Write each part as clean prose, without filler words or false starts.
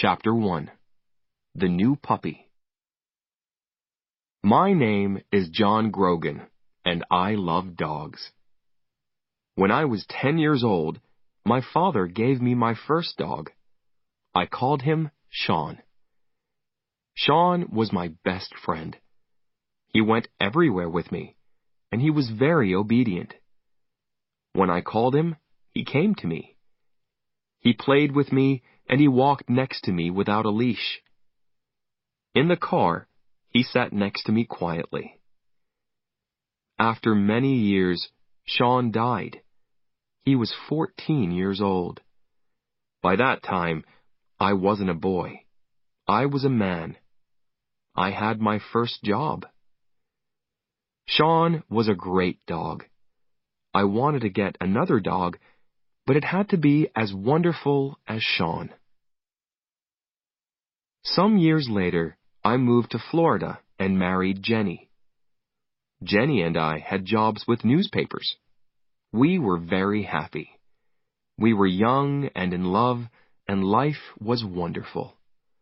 Chapter 1. The New Puppy. My name is John Grogan, and I love dogs. When I was 10 years old, my father gave me my first dog. I called him Sean. Sean was my best friend. He went everywhere with me, and he was very obedient. When I called him, he came to me. He played with me, and he walked next to me without a leash. In the car, he sat next to me quietly. After many years, Sean died. He was 14 years old. By that time, I wasn't a boy. I was a man. I had my first job. Sean was a great dog. I wanted to get another dog, but it had to be as wonderful as Sean. Some years later, I moved to Florida and married Jenny. Jenny and I had jobs with newspapers. We were very happy. We were young and in love, and life was wonderful.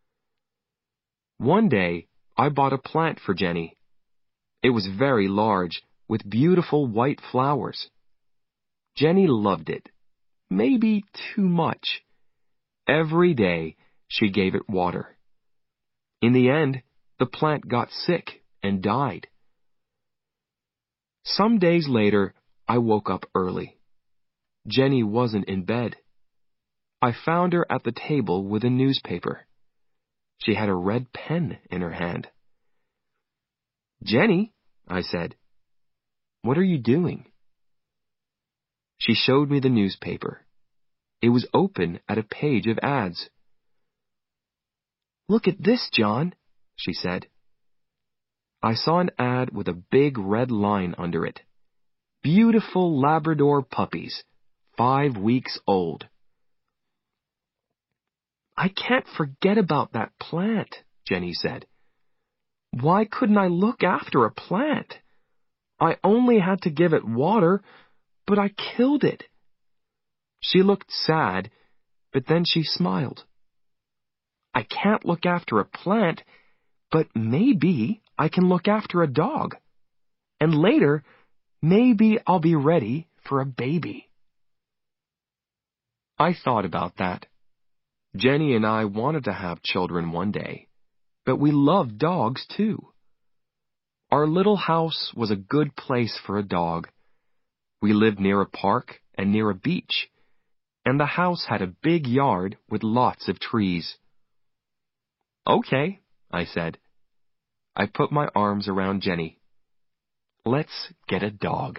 One day, I bought a plant for Jenny. It was very large, with beautiful white flowers. Jenny loved it. Maybe too much. Every day, she gave it water. In the end, the plant got sick and died. Some days later, I woke up early. Jenny wasn't in bed. I found her at the table with a newspaper. She had a red pen in her hand. "Jenny," I said, "what are you doing?" She showed me the newspaper. It was open at a page of ads. "Look at this, John," she said. I saw an ad with a big red line under it. Beautiful Labrador puppies, 5 weeks old. "I can't forget about that plant," Jenny said. "Why couldn't I look after a plant? I only had to give it water, but I killed it." She looked sad, but then she smiled. "I can't look after a plant, but maybe I can look after a dog. And later, maybe I'll be ready for a baby." I thought about that. Jenny and I wanted to have children one day, but we loved dogs too. Our little house was a good place for a dog. We lived near a park and near a beach, and the house had a big yard with lots of trees. "Okay," I said. I put my arms around Jenny. "Let's get a dog."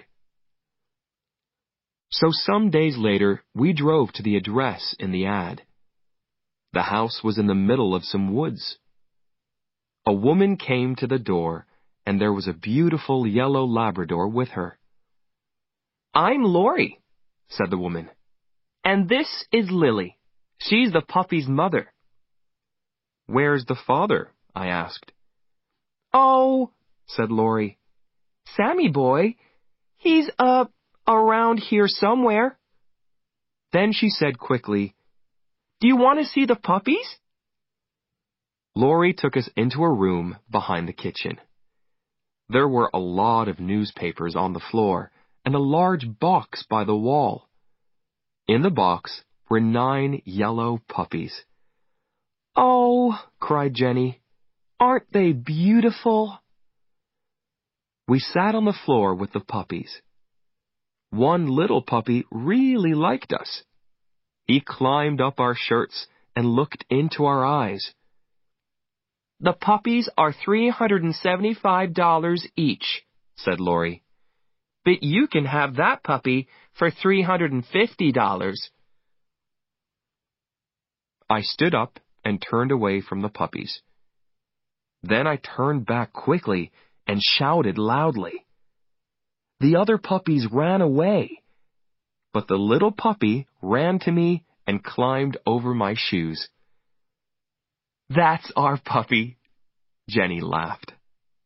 So some days later, we drove to the address in the ad. The house was in the middle of some woods. A woman came to the door, and there was a beautiful yellow Labrador with her. "I'm Lori," said the woman. "And this is Lily. She's the puppy's mother." "Where's the father?" I asked. "Oh," said Lori, "Sammy boy, he's around here somewhere." Then she said quickly, "Do you want to see the puppies?" Lori took us into a room behind the kitchen. There were a lot of newspapers on the floor and a large box by the wall. In the box were 9 yellow puppies. "Oh," cried Jenny, "aren't they beautiful?" We sat on the floor with the puppies. One little puppy really liked us. He climbed up our shirts and looked into our eyes. "The puppies are $375 each," said Lori. "But you can have that puppy for $350. I stood up and turned away from the puppies. Then I turned back quickly and shouted loudly. The other puppies ran away, but the little puppy ran to me and climbed over my shoes. "That's our puppy," Jenny laughed.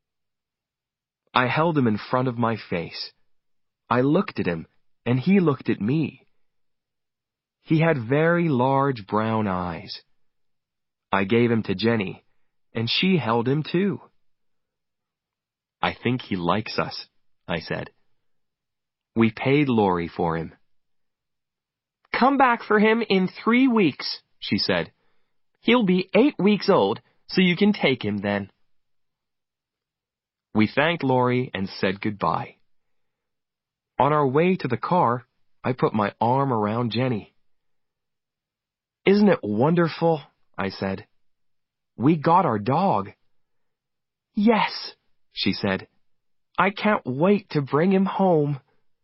I held him in front of my face. I looked at him, and he looked at me. He had very large brown eyes. I gave him to Jenny, and she held him too. I think he likes us, I said. We paid Laurie for him. Come back for him in 3 weeks, she said. He'll be 8 weeks old, so you can take him then. We thanked Laurie and said goodbye. On our way to the car, I put my arm around Jenny. Isn't it wonderful? I said. We got our dog. Yes, she said. I can't wait to bring him home.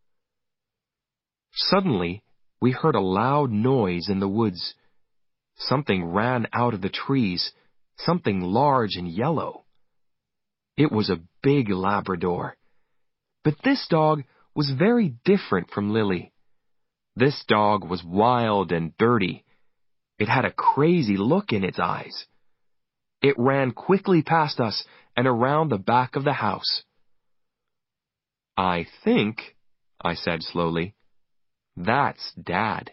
Suddenly, we heard a loud noise in the woods. Something ran out of the trees, something large and yellow. It was a big Labrador. But this dog was very different from Lily. This dog was wild and dirty. It had a crazy look in its eyes. It ran quickly past us and around the back of the house. I think, I said slowly, that's Dad.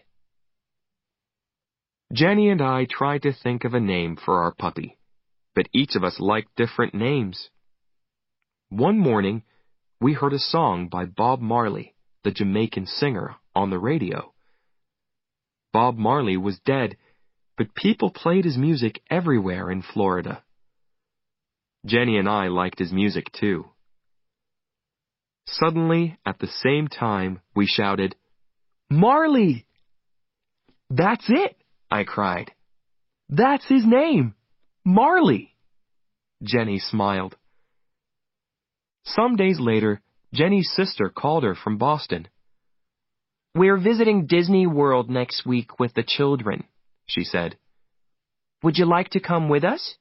Jenny and I tried to think of a name for our puppy, but each of us liked different names. One morning, we heard a song by Bob Marley, the Jamaican singer, on the radio. Bob Marley was dead, but people played his music everywhere in Florida. Jenny and I liked his music too. Suddenly, at the same time, we shouted, Marley! That's it, I cried. That's his name, Marley. Jenny smiled. Some days later, Jenny's sister called her from Boston. We're visiting Disney World next week with the children, she said. Would you like to come with us?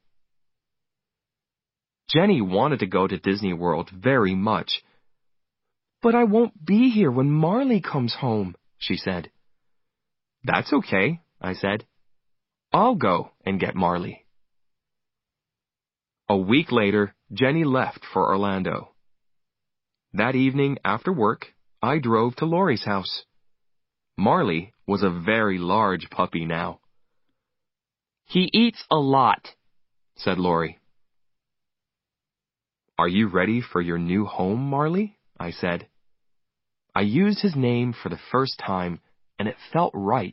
Jenny wanted to go to Disney World very much. But I won't be here when Marley comes home, she said. That's okay, I said. I'll go and get Marley. A week later, Jenny left for Orlando. That evening after work, I drove to Laurie's house. Marley was a very large puppy now. He eats a lot, said Laurie. Are you ready for your new home, Marley? I said. I used his name for the first time, and it felt right.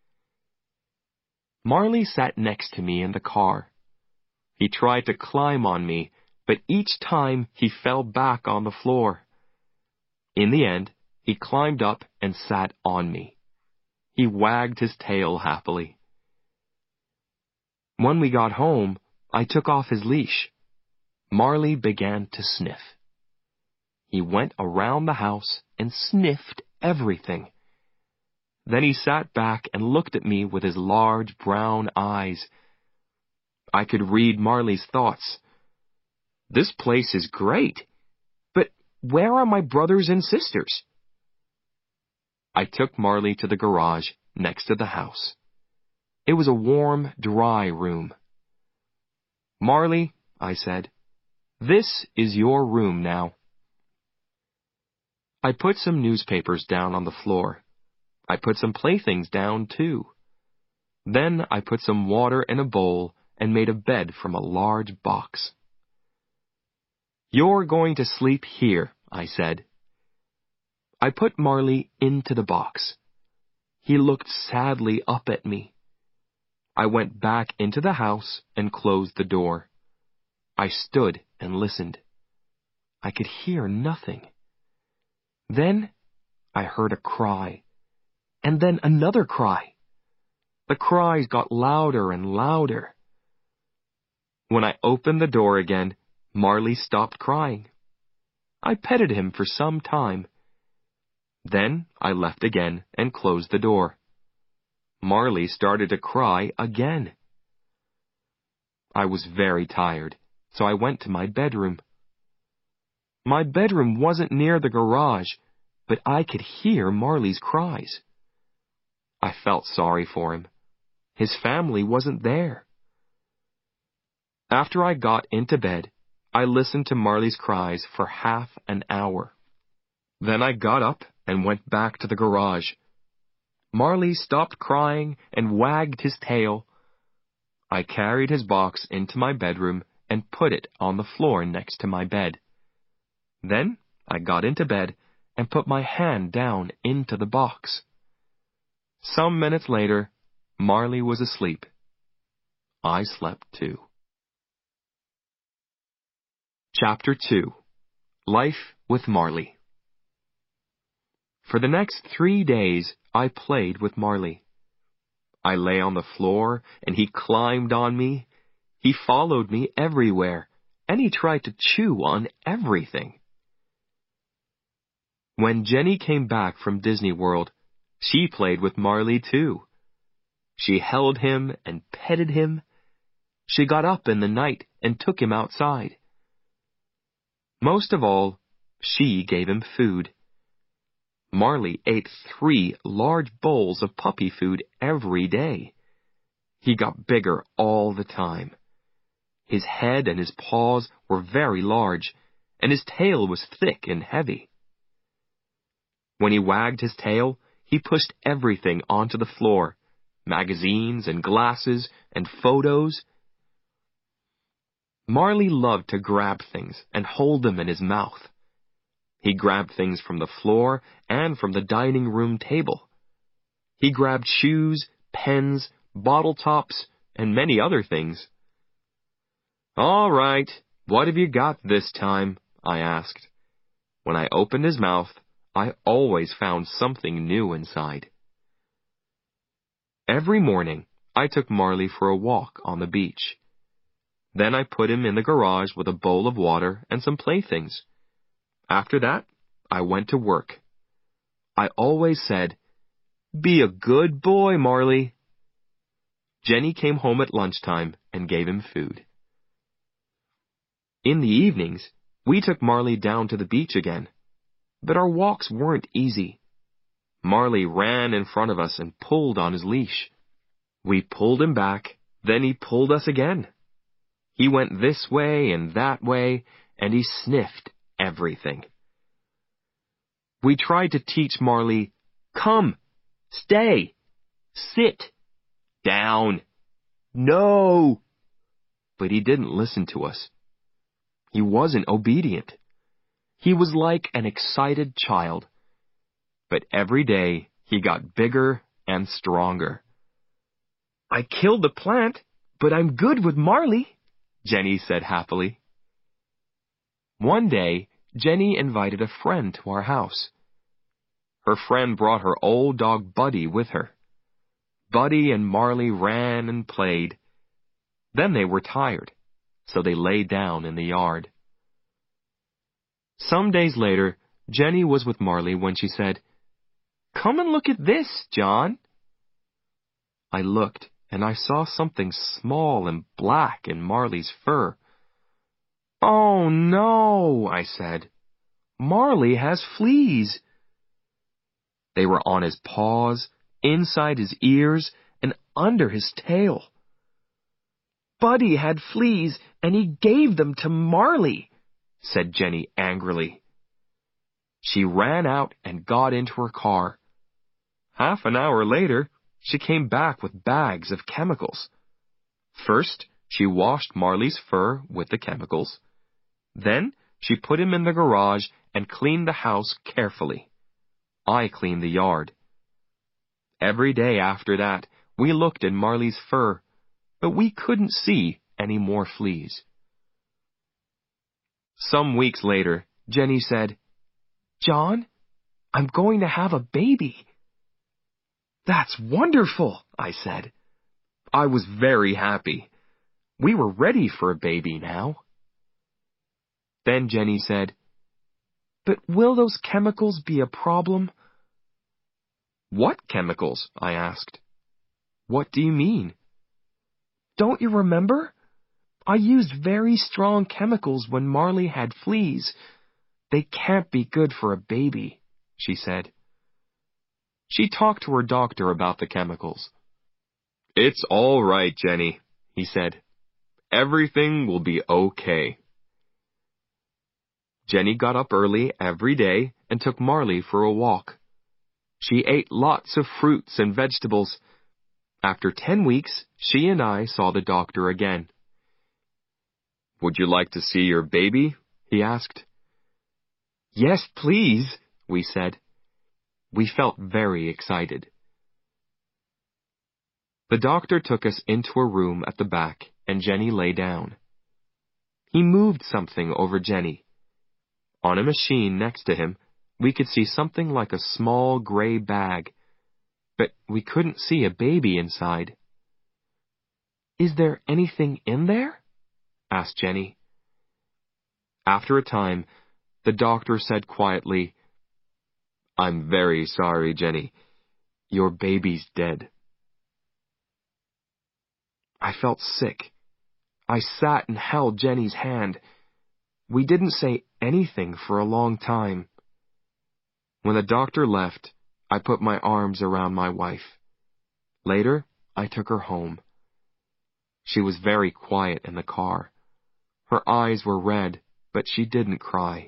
Marley sat next to me in the car. He tried to climb on me, but each time he fell back on the floor. In the end, he climbed up and sat on me. He wagged his tail happily. When we got home, I took off his leash. Marley began to sniff. He went around the house and sniffed everything. Then he sat back and looked at me with his large brown eyes. I could read Marley's thoughts. This place is great, but where are my brothers and sisters? I took Marley to the garage next to the house. It was a warm, dry room. Marley, I said, this is your room now. I put some newspapers down on the floor. I put some playthings down too. Then I put some water in a bowl and made a bed from a large box. You're going to sleep here, I said. I put Marley into the box. He looked sadly up at me. I went back into the house and closed the door. I stood and listened. I could hear nothing. Then I heard a cry, and then another cry. The cries got louder and louder. When I opened the door again, Marley stopped crying. I petted him for some time. Then I left again and closed the door. Marley started to cry again. I was very tired, so I went to my bedroom. My bedroom wasn't near the garage, but I could hear Marley's cries. I felt sorry for him. His family wasn't there. After I got into bed, I listened to Marley's cries for half an hour. Then I got up and went back to the garage. Marley stopped crying and wagged his tail. I carried his box into my bedroom and put it on the floor next to my bed. Then I got into bed and put my hand down into the box. Some minutes later, Marley was asleep. I slept too. Chapter 2. Life with Marley. For the next 3 days, I played with Marley. I lay on the floor, and he climbed on me. He followed me everywhere, and he tried to chew on everything. When Jenny came back from Disney World, she played with Marley too. She held him and petted him. She got up in the night and took him outside. Most of all, she gave him food. Marley ate 3 large bowls of puppy food every day. He got bigger all the time. His head and his paws were very large, and his tail was thick and heavy. When he wagged his tail, he pushed everything onto the floor, magazines and glasses and photos. Marley loved to grab things and hold them in his mouth. He grabbed things from the floor and from the dining room table. He grabbed shoes, pens, bottle tops, and many other things. "All right, what have you got this time?" I asked. When I opened his mouth, I always found something new inside. Every morning, I took Marley for a walk on the beach. Then I put him in the garage with a bowl of water and some playthings. After that, I went to work. I always said, "Be a good boy, Marley." Jenny came home at lunchtime and gave him food. In the evenings, we took Marley down to the beach again. But our walks weren't easy. Marley ran in front of us and pulled on his leash. We pulled him back, then he pulled us again. He went this way and that way, and he sniffed everything. We tried to teach Marley, "Come, stay, sit, down, no." But he didn't listen to us. He wasn't obedient. He was like an excited child. But every day he got bigger and stronger. "I killed the plant, but I'm good with Marley," Jenny said happily. One day, Jenny invited a friend to our house. Her friend brought her old dog Buddy with her. Buddy and Marley ran and played. Then they were tired, so they lay down in the yard. Some days later, Jenny was with Marley when she said, "Come and look at this, John." I looked, and I saw something small and black in Marley's fur. "Oh, no," I said. "Marley has fleas." They were on his paws, inside his ears, and under his tail. "Buddy had fleas, and he gave them to Marley," said Jenny angrily. She ran out and got into her car. Half an hour later, she came back with bags of chemicals. First, she washed Marley's fur with the chemicals. Then, she put him in the garage and cleaned the house carefully. I cleaned the yard. Every day after that, we looked at Marley's fur, but we couldn't see any more fleas. Some weeks later, Jenny said, "John, I'm going to have a baby." "That's wonderful," I said. I was very happy. We were ready for a baby now. Then Jenny said, "But will those chemicals be a problem?" "What chemicals?" I asked. "What do you mean?" "Don't you remember? I used very strong chemicals when Marley had fleas. They can't be good for a baby," she said. She talked to her doctor about the chemicals. "It's all right, Jenny," he said. "Everything will be okay." Jenny got up early every day and took Marley for a walk. She ate lots of fruits and vegetables. After 10 weeks, she and I saw the doctor again. "Would you like to see your baby?" he asked. "Yes, please," we said. We felt very excited. The doctor took us into a room at the back, and Jenny lay down. He moved something over Jenny. On a machine next to him, we could see something like a small gray bag, but we couldn't see a baby inside. "Is there anything in there?" asked Jenny. After a time, the doctor said quietly, "I'm very sorry, Jenny. Your baby's dead." I felt sick. I sat and held Jenny's hand. We didn't say anything for a long time. When the doctor left, I put my arms around my wife. Later, I took her home. She was very quiet in the car. Her eyes were red, but she didn't cry.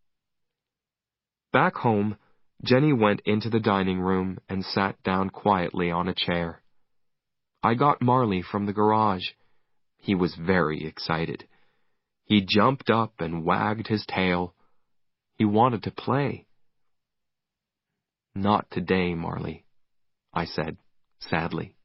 Back home, Jenny went into the dining room and sat down quietly on a chair. I got Marley from the garage. He was very excited. He jumped up and wagged his tail. He wanted to play. "Not today, Marley," I said, sadly.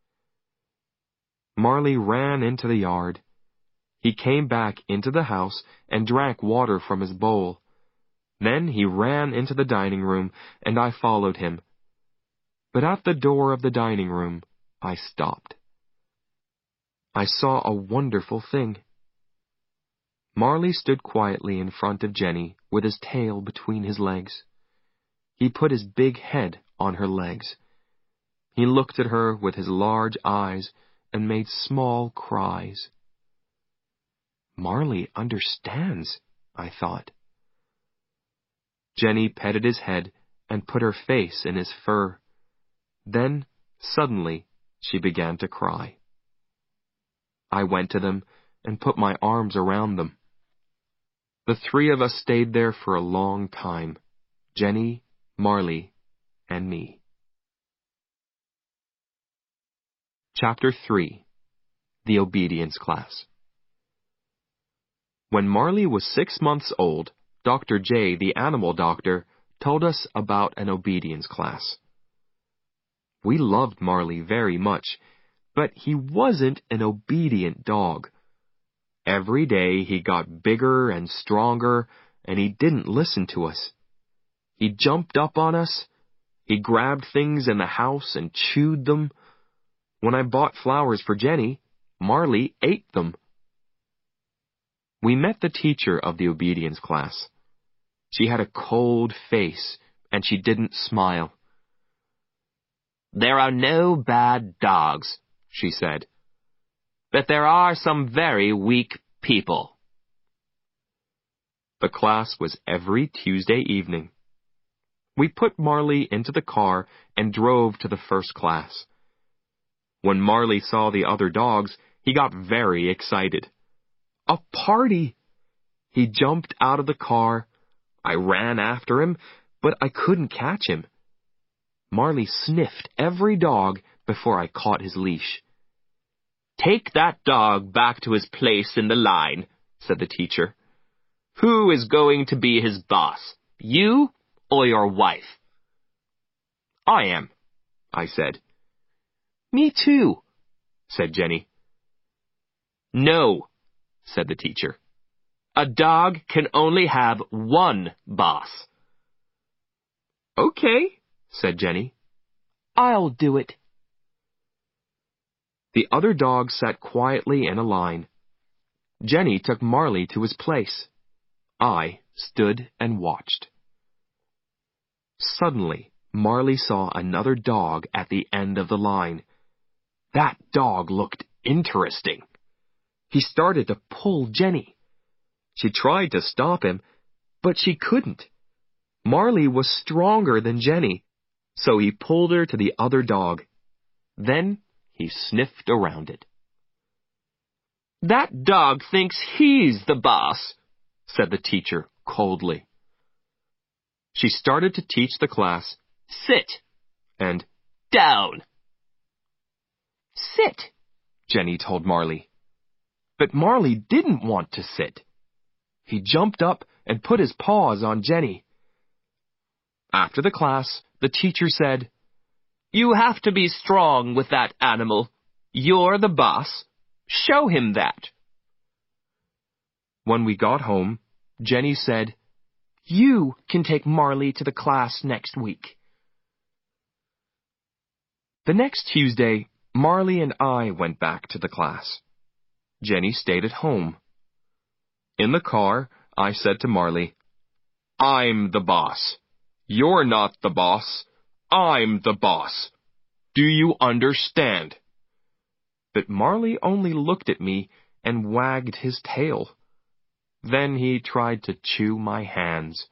Marley ran into the yard. He came back into the house and drank water from his bowl. Then he ran into the dining room, and I followed him. But at the door of the dining room, I stopped. I saw a wonderful thing. Marley stood quietly in front of Jenny with his tail between his legs. He put his big head on her legs. He looked at her with his large eyes and made small cries. "Marley understands," I thought. Jenny petted his head and put her face in his fur. Then, suddenly, she began to cry. I went to them and put my arms around them. The three of us stayed there for a long time, Jenny, Marley, and me. Chapter 3. The Obedience Class. When Marley was 6 months old, Dr. J, the animal doctor, told us about an obedience class. We loved Marley very much, but he wasn't an obedient dog. Every day he got bigger and stronger, and he didn't listen to us. He jumped up on us. He grabbed things in the house and chewed them. When I bought flowers for Jenny, Marley ate them. We met the teacher of the obedience class. She had a cold face, and she didn't smile. "There are no bad dogs," she said, "but there are some very weak people." The class was every Tuesday evening. We put Marley into the car and drove to the first class. When Marley saw the other dogs, he got very excited. "A party!" He jumped out of the car. I ran after him, but I couldn't catch him. Marley sniffed every dog before I caught his leash. "Take that dog back to his place in the line," said the teacher. "Who is going to be his boss, you or your wife?" "I am," I said. "Me too," said Jenny. "No," said the teacher. "A dog can only have one boss." "Okay," said Jenny. "I'll do it." The other dogs sat quietly in a line. Jenny took Marley to his place. I stood and watched. Suddenly, Marley saw another dog at the end of the line. That dog looked interesting. He started to pull Jenny. She tried to stop him, but she couldn't. Marley was stronger than Jenny, so he pulled her to the other dog. Then he sniffed around it. "That dog thinks he's the boss," said the teacher coldly. She started to teach the class, "Sit," and "Down." Sit, Jenny told Marley. But Marley didn't want to sit. He jumped up and put his paws on Jenny. After the class, the teacher said, "You have to be strong with that animal. You're the boss. Show him that." When we got home, Jenny said, "You can take Marley to the class next week." The next Tuesday, Marley and I went back to the class. Jenny stayed at home. In the car, I said to Marley, "I'm the boss. You're not the boss. I'm the boss. Do you understand?" But Marley only looked at me and wagged his tail. Then he tried to chew my hands.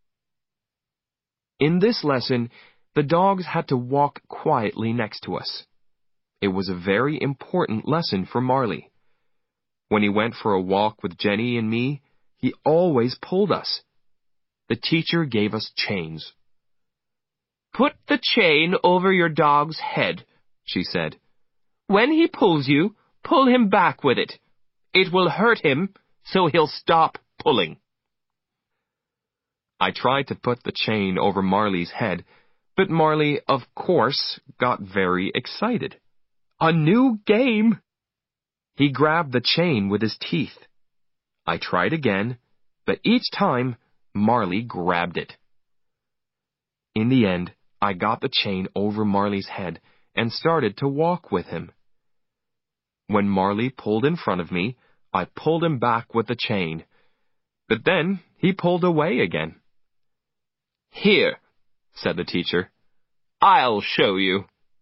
In this lesson, the dogs had to walk quietly next to us. It was a very important lesson for Marley. When he went for a walk with Jenny and me, he always pulled us. The teacher gave us chains. "Put the chain over your dog's head," she said. "When he pulls you, pull him back with it. It will hurt him, so he'll stop pulling." I tried to put the chain over Marley's head, but Marley, of course, got very excited. A new game! He grabbed the chain with his teeth. I tried again, but each time, Marley grabbed it. In the end, I got the chain over Marley's head and started to walk with him. When Marley pulled in front of me, I pulled him back with the chain, but then he pulled away again. "Here," said the teacher. "I'll show you."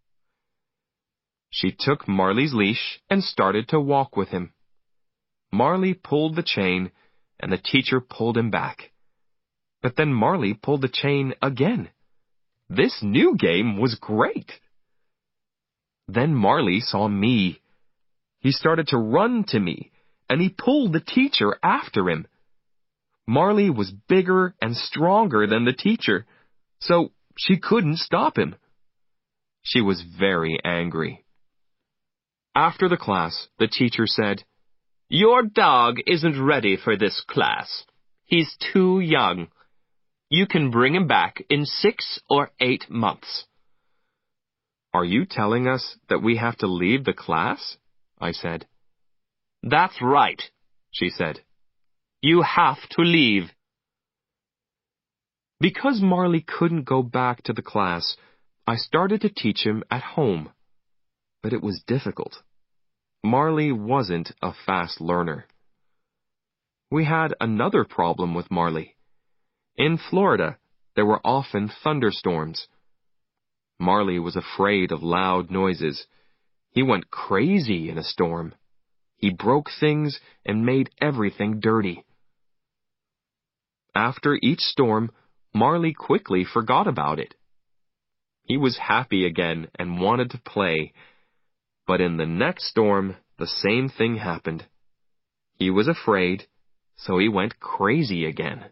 She took Marley's leash and started to walk with him. Marley pulled the chain, and the teacher pulled him back. But then Marley pulled the chain again. This new game was great. Then Marley saw me. He started to run to me, and he pulled the teacher after him. Marley was bigger and stronger than the teacher, so she couldn't stop him. She was very angry. After the class, the teacher said, "Your dog isn't ready for this class. He's too young. You can bring him back in 6 or 8 months." "Are you telling us that we have to leave the class?" I said. "That's right," she said. "You have to leave." Because Marley couldn't go back to the class, I started to teach him at home. But it was difficult. Marley wasn't a fast learner. We had another problem with Marley. In Florida, there were often thunderstorms. Marley was afraid of loud noises. He went crazy in a storm. He broke things and made everything dirty. After each storm, Marley quickly forgot about it. He was happy again and wanted to play. But in the next storm, the same thing happened. He was afraid, so he went crazy again.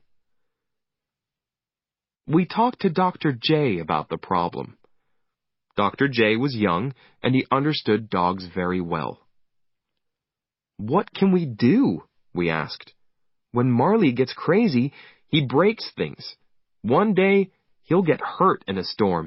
We talked to Dr. J about the problem. Dr. J was young, and he understood dogs very well. "What can we do?" we asked. "When Marley gets crazy, he breaks things. One day, he'll get hurt in a storm."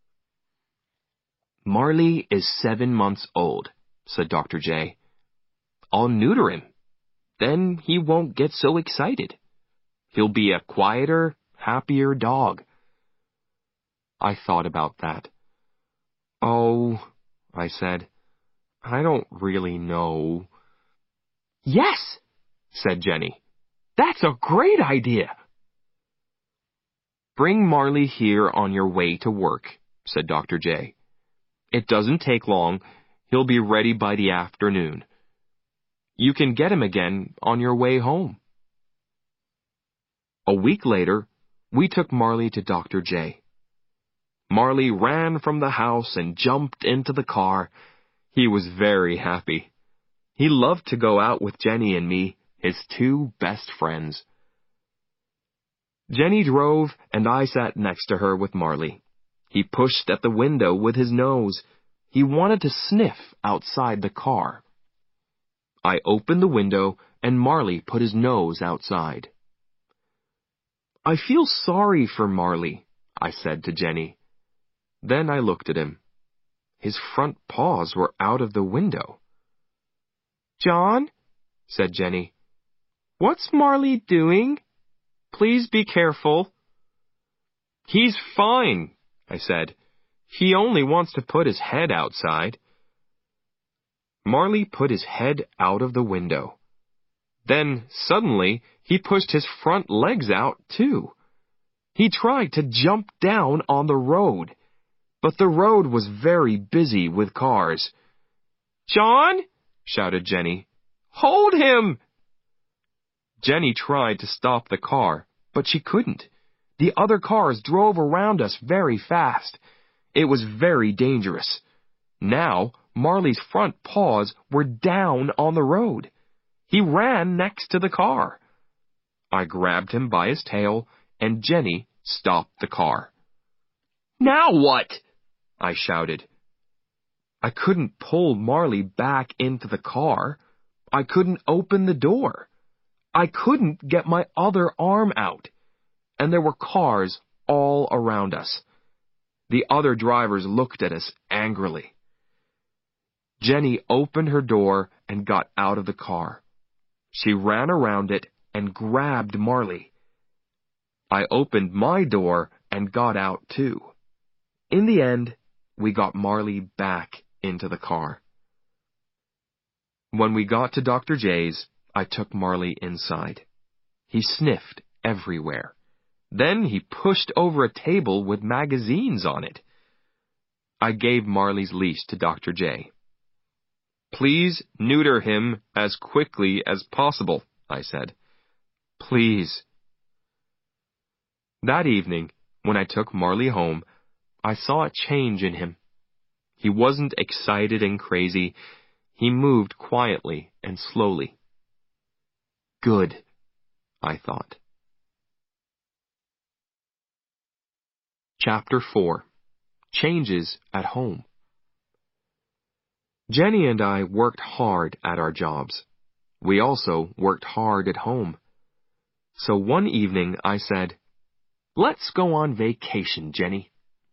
"Marley is 7 months old," said Dr. J. "I'll neuter him. Then he won't get so excited. He'll be a quieter, happier dog." I thought about that. "Oh," I said, "I don't really know." "Yes," said Jenny. "That's a great idea." "Bring Marley here on your way to work," said Dr. J. "It doesn't take long. He'll be ready by the afternoon. You can get him again on your way home." A week later, we took Marley to Dr. J. Marley ran from the house and jumped into the car. He was very happy. He loved to go out with Jenny and me, his 2 best friends. Jenny drove, and I sat next to her with Marley. He pushed at the window with his nose. He wanted to sniff outside the car. I opened the window and Marley put his nose outside. "I feel sorry for Marley," I said to Jenny. Then I looked at him. His front paws were out of the window. "John," said Jenny, "what's Marley doing? Please be careful." "He's fine," I said. "He only wants to put his head outside." Marley put his head out of the window. Then, suddenly, he pushed his front legs out, too. He tried to jump down on the road, but the road was very busy with cars. "John!" shouted Jenny. "Hold him!" Jenny tried to stop the car, but she couldn't. The other cars drove around us very fast. It was very dangerous. Now, Marley's front paws were down on the road. He ran next to the car. I grabbed him by his tail, and Jenny stopped the car. "Now what?" I shouted. I couldn't pull Marley back into the car. I couldn't open the door. I couldn't get my other arm out. And there were cars all around us. The other drivers looked at us angrily. Jenny opened her door and got out of the car. She ran around it and grabbed Marley. I opened my door and got out too. In the end, we got Marley back into the car. When we got to Dr. J's, I took Marley inside. He sniffed everywhere. Then he pushed over a table with magazines on it. I gave Marley's leash to Dr. J. "Please neuter him as quickly as possible," I said. "Please." That evening, when I took Marley home, I saw a change in him. He wasn't excited and crazy. He moved quietly and slowly. Good, I thought. Chapter 4. Changes at Home. Jenny and I worked hard at our jobs. We also worked hard at home. So one evening I said, "Let's go on vacation, Jenny."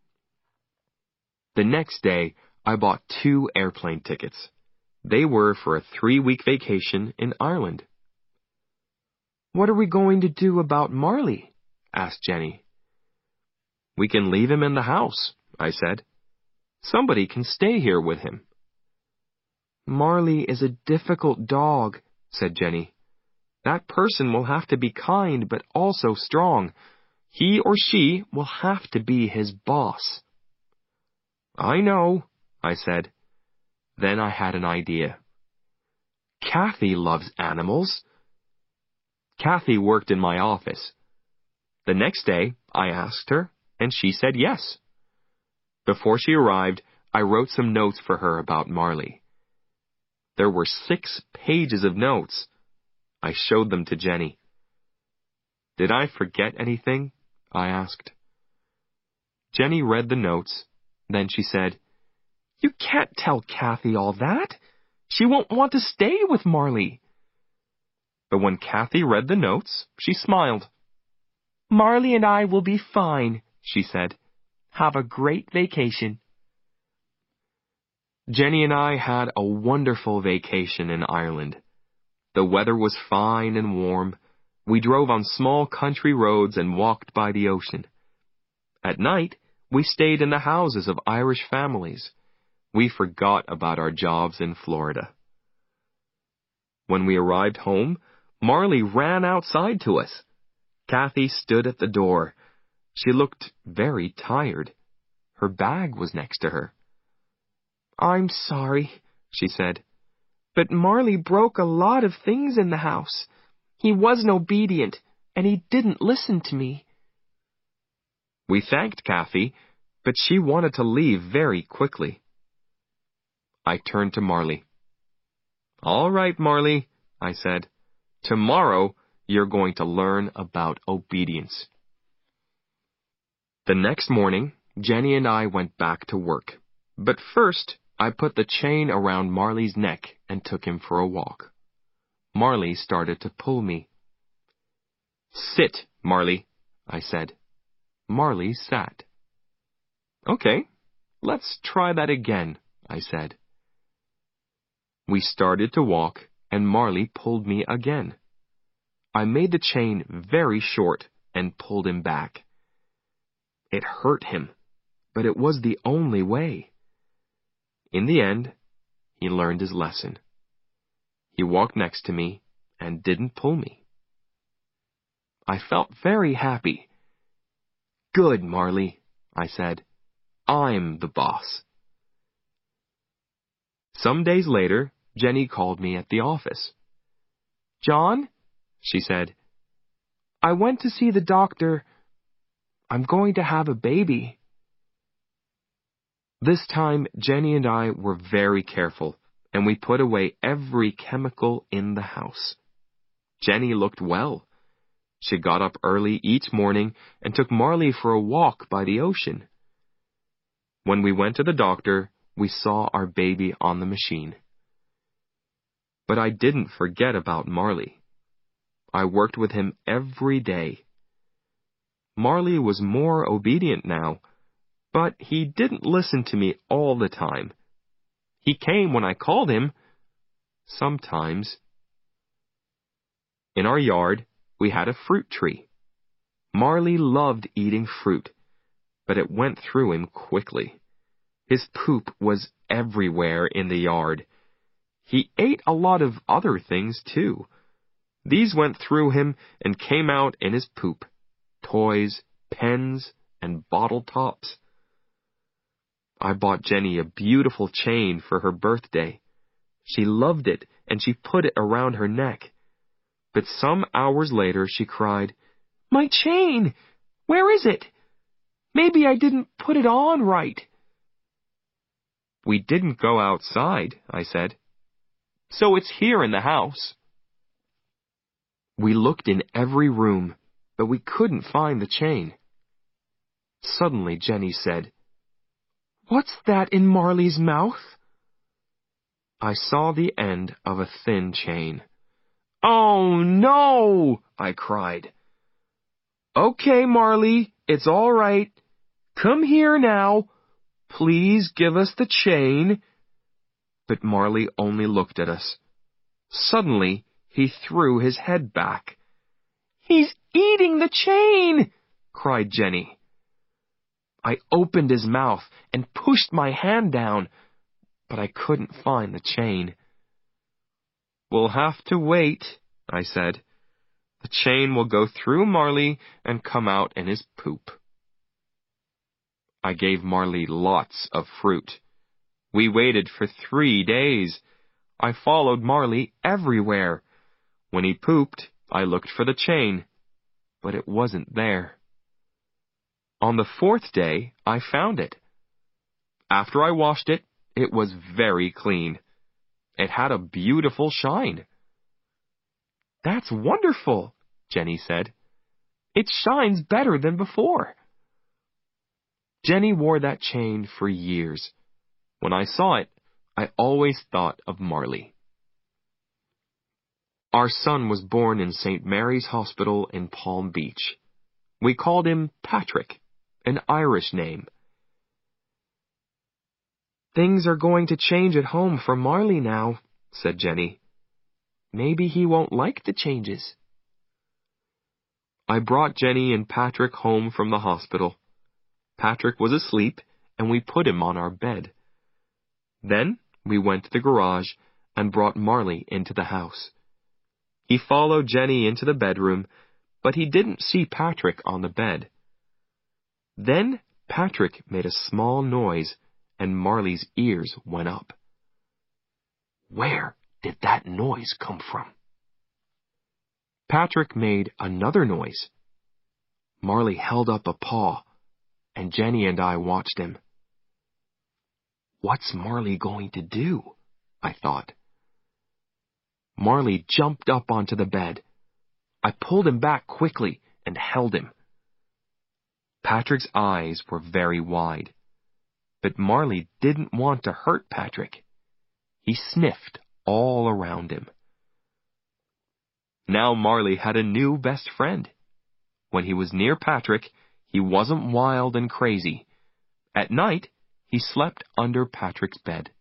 The next day, I bought 2 airplane tickets. They were for a 3-week vacation in Ireland. "What are we going to do about Marley?" asked Jenny. "We can leave him in the house," I said. "Somebody can stay here with him." "Marley is a difficult dog," said Jenny. "That person will have to be kind but also strong. He or she will have to be his boss." "I know," I said. Then I had an idea. Kathy loves animals. Kathy worked in my office. The next day, I asked her, and she said yes. Before she arrived, I wrote some notes for her about Marley. There were 6 pages of notes. I showed them to Jenny. "Did I forget anything?" I asked. Jenny read the notes. Then she said, "You can't tell Kathy all that. She won't want to stay with Marley." But when Kathy read the notes, she smiled. "Marley and I will be fine," she said. "Have a great vacation." Jenny and I had a wonderful vacation in Ireland. The weather was fine and warm. We drove on small country roads and walked by the ocean. At night, we stayed in the houses of Irish families. We forgot about our jobs in Florida. When we arrived home, Marley ran outside to us. Kathy stood at the door. She looked very tired. Her bag was next to her. "I'm sorry," she said, "but Marley broke a lot of things in the house. He wasn't obedient, and he didn't listen to me." We thanked Kathy, but she wanted to leave very quickly. I turned to Marley. "All right, Marley," I said. "Tomorrow you're going to learn about obedience." The next morning, Jenny and I went back to work. But first, I put the chain around Marley's neck and took him for a walk. Marley started to pull me. "Sit, Marley," I said. Marley sat. "Okay, let's try that again," I said. We started to walk, and Marley pulled me again. I made the chain very short and pulled him back. It hurt him, but it was the only way. In the end, he learned his lesson. He walked next to me and didn't pull me. I felt very happy. "Good, Marley," I said. "I'm the boss." Some days later, Jenny called me at the office. "John," she said, "I went to see the doctor. I'm going to have a baby." This time, Jenny and I were very careful, and we put away every chemical in the house. Jenny looked well. She got up early each morning and took Marley for a walk by the ocean. When we went to the doctor, we saw our baby on the machine. But I didn't forget about Marley. I worked with him every day. Marley was more obedient now, but he didn't listen to me all the time. He came when I called him. Sometimes. In our yard, we had a fruit tree. Marley loved eating fruit, but it went through him quickly. His poop was everywhere in the yard. He ate a lot of other things, too. These went through him and came out in his poop. Toys, pens, and bottle tops. I bought Jenny a beautiful chain for her birthday. She loved it, and she put it around her neck. But some hours later she cried, "My chain! Where is it? Maybe I didn't put it on right." "We didn't go outside," I said. "So it's here in the house." We looked in every room, but we couldn't find the chain. Suddenly Jenny said, "What's that in Marley's mouth?" I saw the end of a thin chain. "Oh, no!" I cried. "Okay, Marley, it's all right. Come here now. Please give us the chain." But Marley only looked at us. Suddenly, he threw his head back. "He's eating the chain!" cried Jenny. I opened his mouth and pushed my hand down, but I couldn't find the chain. "We'll have to wait," I said. "The chain will go through Marley and come out in his poop." I gave Marley lots of fruit. We waited for 3 days. I followed Marley everywhere. When he pooped, I looked for the chain, but it wasn't there. On the 4th day, I found it. After I washed it, it was very clean. It had a beautiful shine. "That's wonderful," Jenny said. "It shines better than before." Jenny wore that chain for years. When I saw it, I always thought of Marley. Our son was born in St. Mary's Hospital in Palm Beach. We called him Patrick, an Irish name. "Things are going to change at home for Marley now," said Jenny. "Maybe he won't like the changes." I brought Jenny and Patrick home from the hospital. Patrick was asleep, and we put him on our bed. Then we went to the garage and brought Marley into the house. He followed Jenny into the bedroom, but he didn't see Patrick on the bed. Then Patrick made a small noise, and Marley's ears went up. Where did that noise come from? Patrick made another noise. Marley held up a paw, and Jenny and I watched him. What's Marley going to do? I thought. Marley jumped up onto the bed. I pulled him back quickly and held him. Patrick's eyes were very wide. but Marley didn't want to hurt Patrick. He sniffed all around him. Now Marley had a new best friend. When he was near Patrick, he wasn't wild and crazy. At night, he slept under Patrick's bed.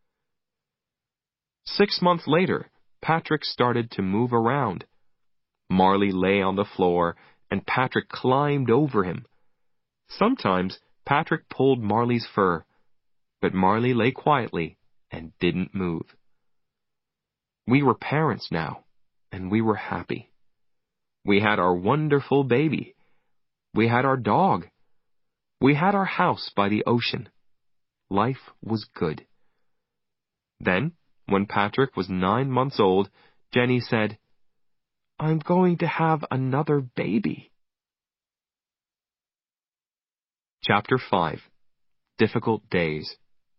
6 months later, Patrick started to move around. Marley lay on the floor, and Patrick climbed over him. Sometimes Patrick pulled Marley's fur, but Marley lay quietly and didn't move. We were parents now, and we were happy. We had our wonderful baby. We had our dog. We had our house by the ocean. Life was good. Then, when Patrick was 9 months old, Jenny said, "I'm going to have another baby." Chapter 5. Difficult Days.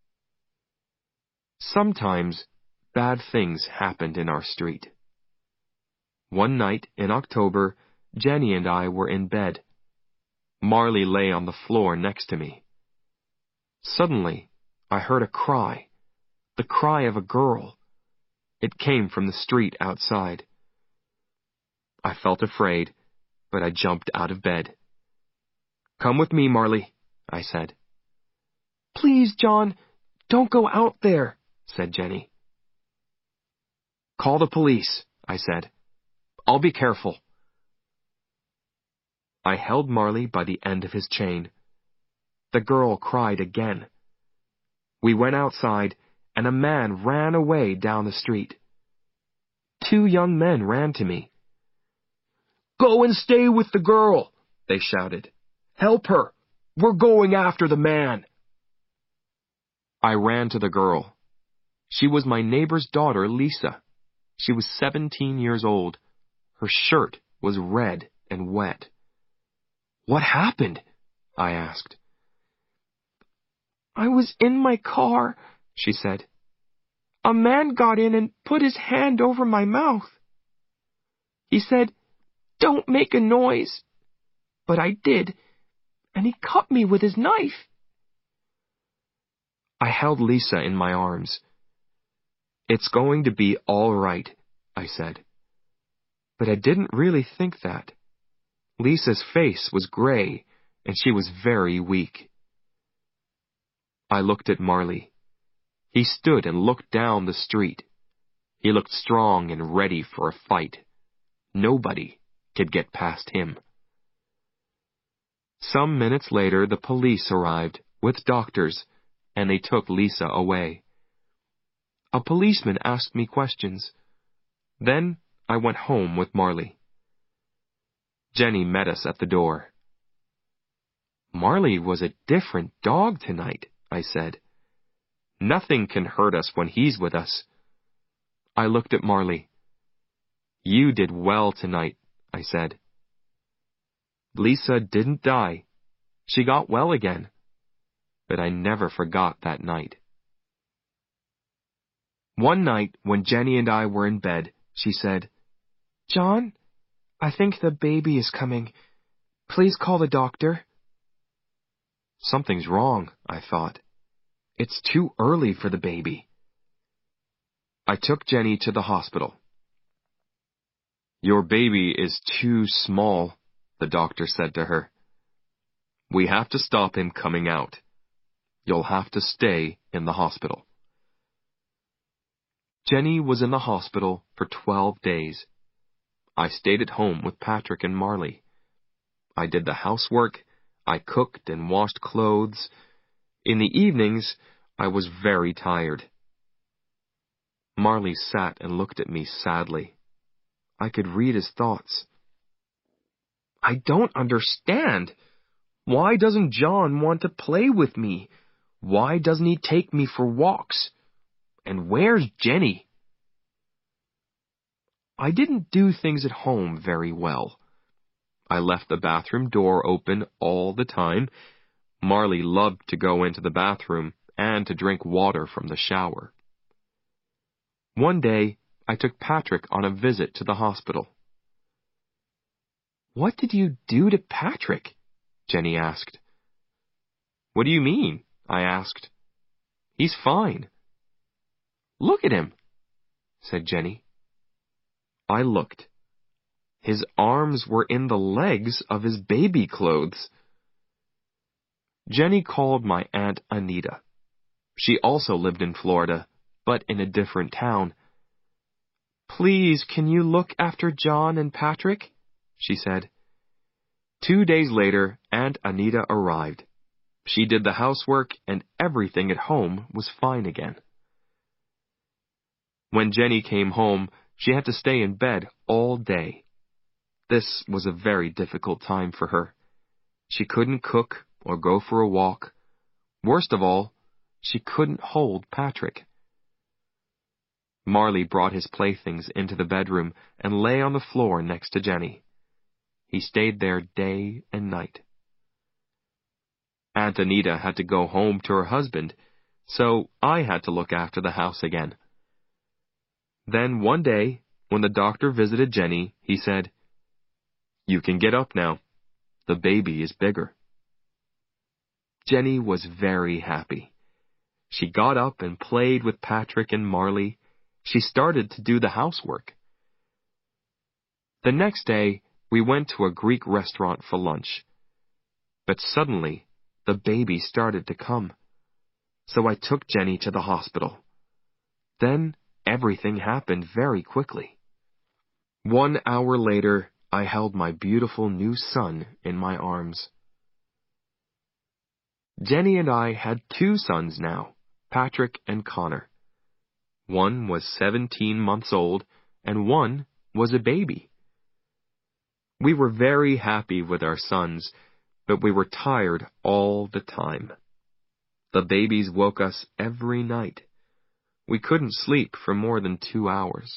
Sometimes bad things happened in our street. One night in October, Jenny and I were in bed. Marley lay on the floor next to me. Suddenly, I heard a cry, the cry of a girl. It came from the street outside. I felt afraid, but I jumped out of bed. "Come with me, Marley," I said. "Please, John, don't go out there," said Jenny. "Call the police," I said. "I'll be careful." I held Marley by the end of his chain. The girl cried again. We went outside, and a man ran away down the street. 2 young men ran to me. "Go and stay with the girl," they shouted. "Help her. We're going after the man." I ran to the girl. She was my neighbor's daughter, Lisa. She was 17 years old. Her shirt was red and wet. "What happened?" I asked. "I was in my car," she said. "A man got in and put his hand over my mouth. He said, 'Don't make a noise.' But I did, and he cut me with his knife." I held Lisa in my arms. "It's going to be all right," I said. But I didn't really think that. Lisa's face was gray, and she was very weak. I looked at Marley. He stood and looked down the street. He looked strong and ready for a fight. Nobody could get past him. Some minutes later, the police arrived with doctors, and they took Lisa away. A policeman asked me questions. Then I went home with Marley. Jenny met us at the door. "Marley was a different dog tonight," I said. "Nothing can hurt us when he's with us." I looked at Marley. "You did well tonight," I said. Lisa didn't die. She got well again. But I never forgot that night. One night, when Jenny and I were in bed, she said, "John, I think the baby is coming. Please call the doctor." Something's wrong, I thought. It's too early for the baby. I took Jenny to the hospital. "Your baby is too small," the doctor said to her. "We have to stop him coming out. You'll have to stay in the hospital." Jenny was in the hospital for 12 days. I stayed at home with Patrick and Marley. I did the housework. I cooked and washed clothes. In the evenings, I was very tired. Marley sat and looked at me sadly. I could read his thoughts. "I don't understand. Why doesn't John want to play with me? Why doesn't he take me for walks? And where's Jenny?" I didn't do things at home very well. I left the bathroom door open all the time. Marley loved to go into the bathroom and to drink water from the shower. One day, I took Patrick on a visit to the hospital. "What did you do to Patrick?" Jenny asked. "What do you mean?" I asked. He's fine. Look at him, said Jenny. I looked. His arms were in the legs of his baby clothes. Jenny called my Aunt Anita. She also lived in Florida, but in a different town. Please, can you look after John and Patrick? She said. 2 days later, Aunt Anita arrived. She did the housework and everything at home was fine again. When Jenny came home, she had to stay in bed all day. This was a very difficult time for her. She couldn't cook or go for a walk. Worst of all, she couldn't hold Patrick. Marley brought his playthings into the bedroom and lay on the floor next to Jenny. He stayed there day and night. Aunt Anita had to go home to her husband, so I had to look after the house again. Then one day, when the doctor visited Jenny, he said, "You can get up now. The baby is bigger." Jenny was very happy. She got up and played with Patrick and Marley. She started to do the housework. The next day, we went to a Greek restaurant for lunch. But suddenly, the baby started to come. So I took Jenny to the hospital. Then, everything happened very quickly. 1 hour later, I held my beautiful new son in my arms. Jenny and I had 2 sons now, Patrick and Connor. One was 17 months old, and one was a baby. We were very happy with our sons, but we were tired all the time. The babies woke us every night. We couldn't sleep for more than 2 hours.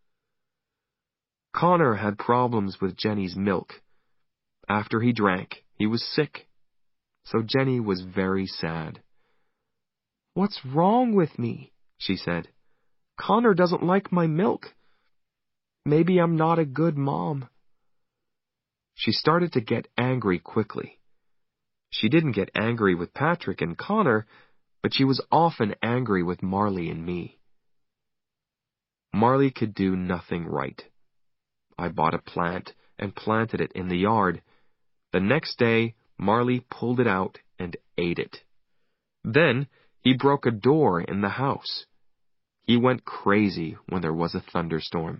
Connor had problems with Jenny's milk. After he drank, he was sick. So Jenny was very sad. "What's wrong with me?" she said. "Connor doesn't like my milk. Maybe I'm not a good mom." She started to get angry quickly. She didn't get angry with Patrick and Connor, but she was often angry with Marley and me. Marley could do nothing right. I bought a plant and planted it in the yard. The next day, Marley pulled it out and ate it. Then, he broke a door in the house. He went crazy when there was a thunderstorm.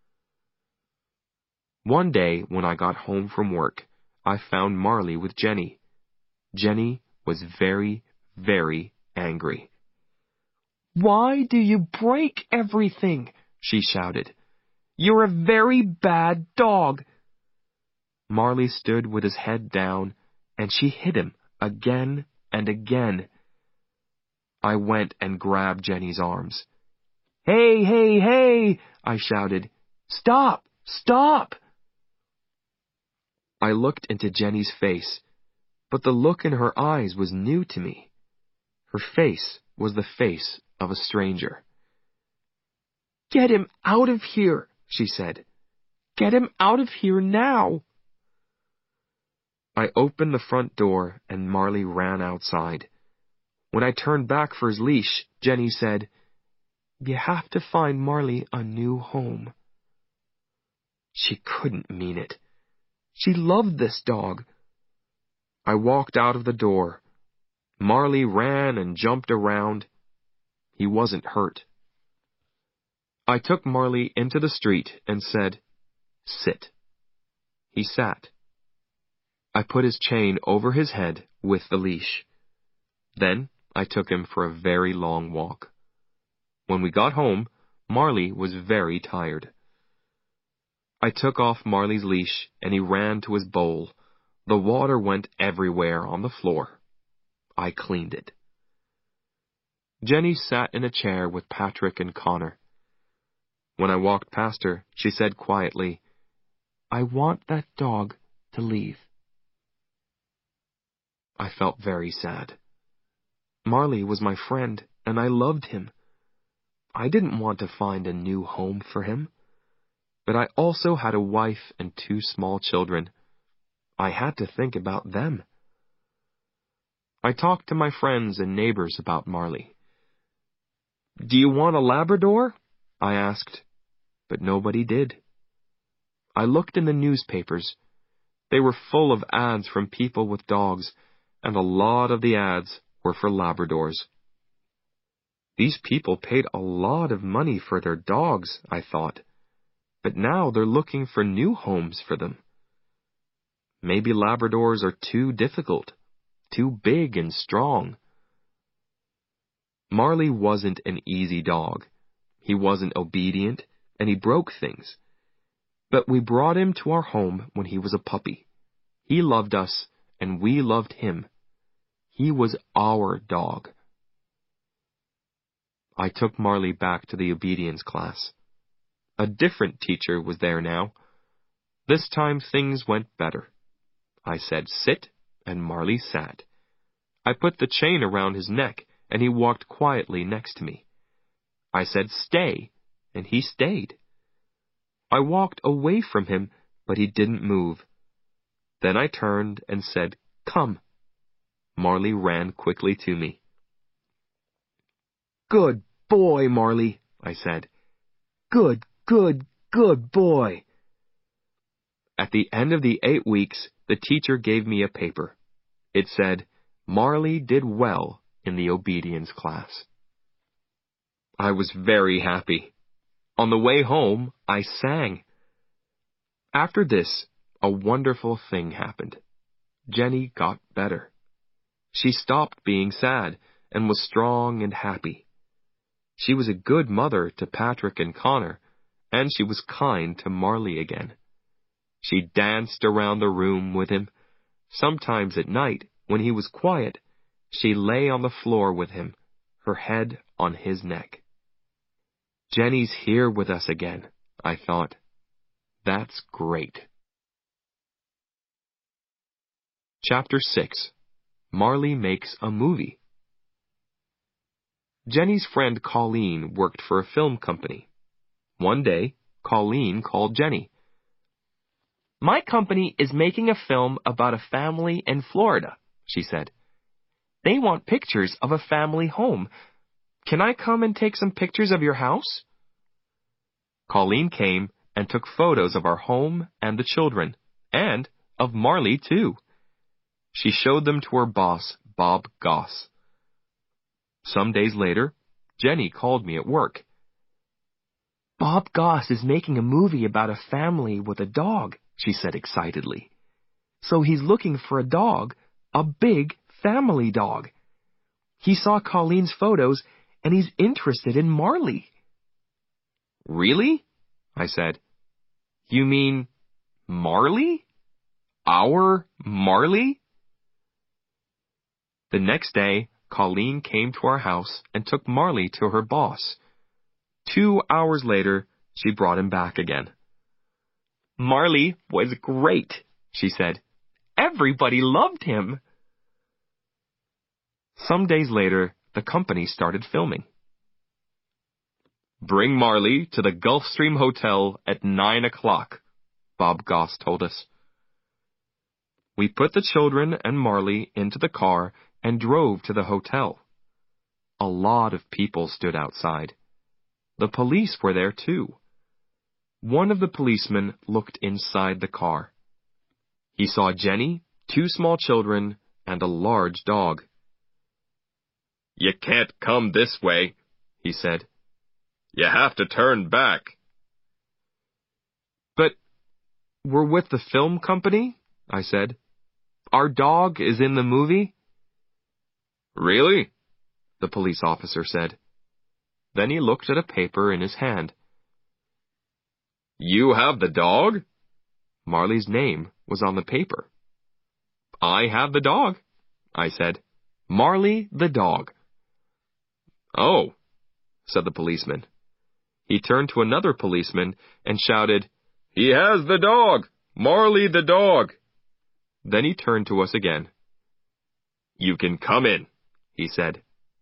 One day, when I got home from work, I found Marley with Jenny. Jenny was very, very angry. "Why do you break everything?" she shouted. "You're a very bad dog." Marley stood with his head down, and she hit him again and again. I went and grabbed Jenny's arms. "Hey, hey, hey!" I shouted. "Stop! Stop!" I looked into Jenny's face, but the look in her eyes was new to me. Her face was the face of a stranger. "Get him out of here," she said. "Get him out of here now." I opened the front door and Marley ran outside. When I turned back for his leash, Jenny said, "You have to find Marley a new home." She couldn't mean it. She loved this dog. I walked out of the door. Marley ran and jumped around. He wasn't hurt. I took Marley into the street and said, "Sit." He sat. I put his chain over his head with the leash. Then I took him for a very long walk. When we got home, Marley was very tired. I took off Marley's leash and he ran to his bowl. The water went everywhere on the floor. I cleaned it. Jenny sat in a chair with Patrick and Connor. When I walked past her, she said quietly, "I want that dog to leave." I felt very sad. Marley was my friend, and I loved him. I didn't want to find a new home for him. But I also had a wife and 2 small children. I had to think about them. I talked to my friends and neighbors about Marley. "Do you want a Labrador?" I asked, but nobody did. I looked in the newspapers. They were full of ads from people with dogs, and a lot of the ads were for Labradors. These people paid a lot of money for their dogs, I thought, but now they're looking for new homes for them. Maybe Labradors are too difficult, too big and strong. Marley wasn't an easy dog. He wasn't obedient, and he broke things. But we brought him to our home when he was a puppy. He loved us, and we loved him. He was our dog. I took Marley back to the obedience class. A different teacher was there now. This time things went better. I said, "Sit," and Marley sat. I put the chain around his neck, and he walked quietly next to me. I said, "Stay," and he stayed. I walked away from him, but he didn't move. Then I turned and said, "Come." Marley ran quickly to me. "Good boy, Marley," I said. "Good, good, good boy." At the end of the 8 weeks, the teacher gave me a paper. It said, "Marley did well in the obedience class." I was very happy. On the way home, I sang. After this, a wonderful thing happened. Jenny got better. She stopped being sad and was strong and happy. She was a good mother to Patrick and Connor, and she was kind to Marley again. She danced around the room with him. Sometimes at night, when he was quiet, she lay on the floor with him, her head on his neck. Jenny's here with us again, I thought. That's great. Chapter 6. Marley Makes a Movie. Jenny's friend Colleen worked for a film company. One day, Colleen called Jenny. "My company is making a film about a family in Florida," she said. "They want pictures of a family home. Can I come and take some pictures of your house?" Colleen came and took photos of our home and the children, and of Marley, too. She showed them to her boss, Bob Goss. Some days later, Jenny called me at work. "Bob Goss is making a movie about a family with a dog," she said excitedly. "So he's looking for a dog, a big family dog. He saw Colleen's photos, and he's interested in Marley." "Really?" I said. "You mean Marley? Our Marley?" The next day, Colleen came to our house and took Marley to her boss. 2 hours later, she brought him back again. "Marley was great," she said. "Everybody loved him." Some days later, the company started filming. "Bring Marley to the Gulfstream Hotel at 9 o'clock, Bob Goss told us. We put the children and Marley into the car and drove to the hotel. A lot of people stood outside. The police were there too. One of the policemen looked inside the car. He saw Jenny, 2 small children, and a large dog. "You can't come this way," he said. "You have to turn back." "But we're with the film company," I said. "Our dog is in the movie." "Really?" the police officer said. Then he looked at a paper in his hand. "You have the dog?" Marley's name was on the paper. "I have the dog," I said. "Marley the dog." "Oh," said the policeman. He turned to another policeman and shouted, "He has the dog! Marley the dog!" Then he turned to us again. "You can come in," he said.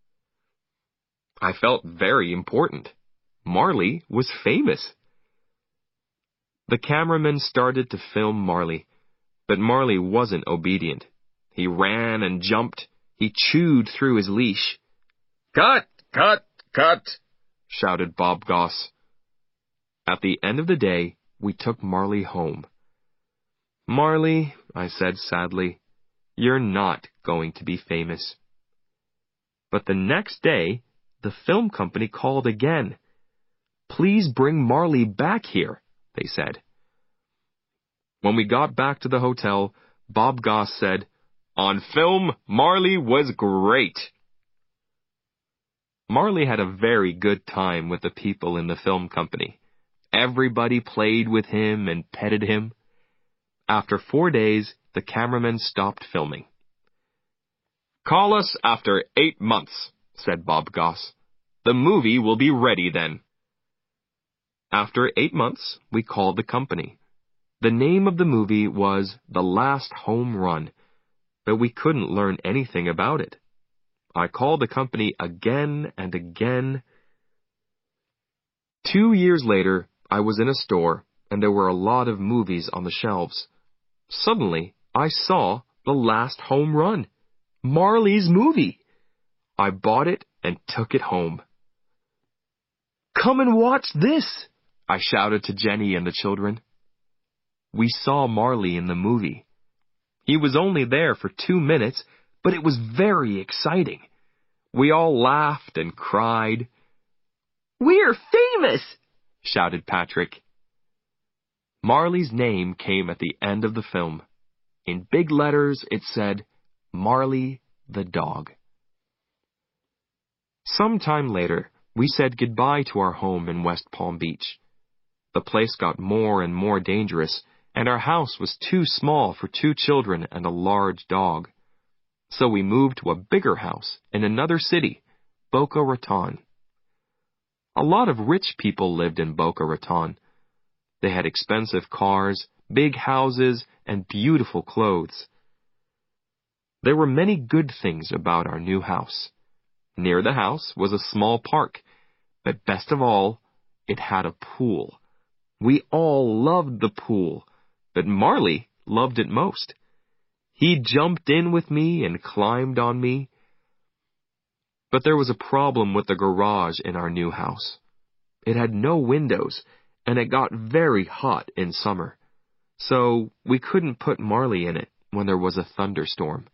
I felt very important. Marley was famous. The cameraman started to film Marley, but Marley wasn't obedient. He ran and jumped. He chewed through his leash. "Cut! Cut! Cut!" shouted Bob Goss. At the end of the day, we took Marley home. "Marley," I said sadly, "you're not going to be famous." But the next day, the film company called again. "Please bring Marley back here," they said. When we got back to the hotel, Bob Goss said, "On film, Marley was great." Marley had a very good time with the people in the film company. Everybody played with him and petted him. After 4 days, the cameraman stopped filming. "Call us after 8 months, said Bob Goss. "The movie will be ready then." After 8 months, we called the company. The name of the movie was The Last Home Run, but we couldn't learn anything about it. I called the company again and again. 2 years later, I was in a store, and there were a lot of movies on the shelves. Suddenly, I saw The Last Home Run, Marley's movie. I bought it and took it home. "Come and watch this," I shouted to Jenny and the children. We saw Marley in the movie. He was only there for 2 minutes, but it was very exciting. We all laughed and cried. "We're famous!" shouted Patrick. Marley's name came at the end of the film. In big letters, it said, Marley the dog. Some time later, we said goodbye to our home in West Palm Beach. The place got more and more dangerous, and our house was too small for 2 children and a large dog. So we moved to a bigger house in another city, Boca Raton. A lot of rich people lived in Boca Raton. They had expensive cars, big houses, and beautiful clothes. There were many good things about our new house. Near the house was a small park, but best of all, it had a pool. We all loved the pool, but Marley loved it most. He jumped in with me and climbed on me. But there was a problem with the garage in our new house. It had no windows, and it got very hot in summer. So we couldn't put Marley in it when there was a thunderstorm.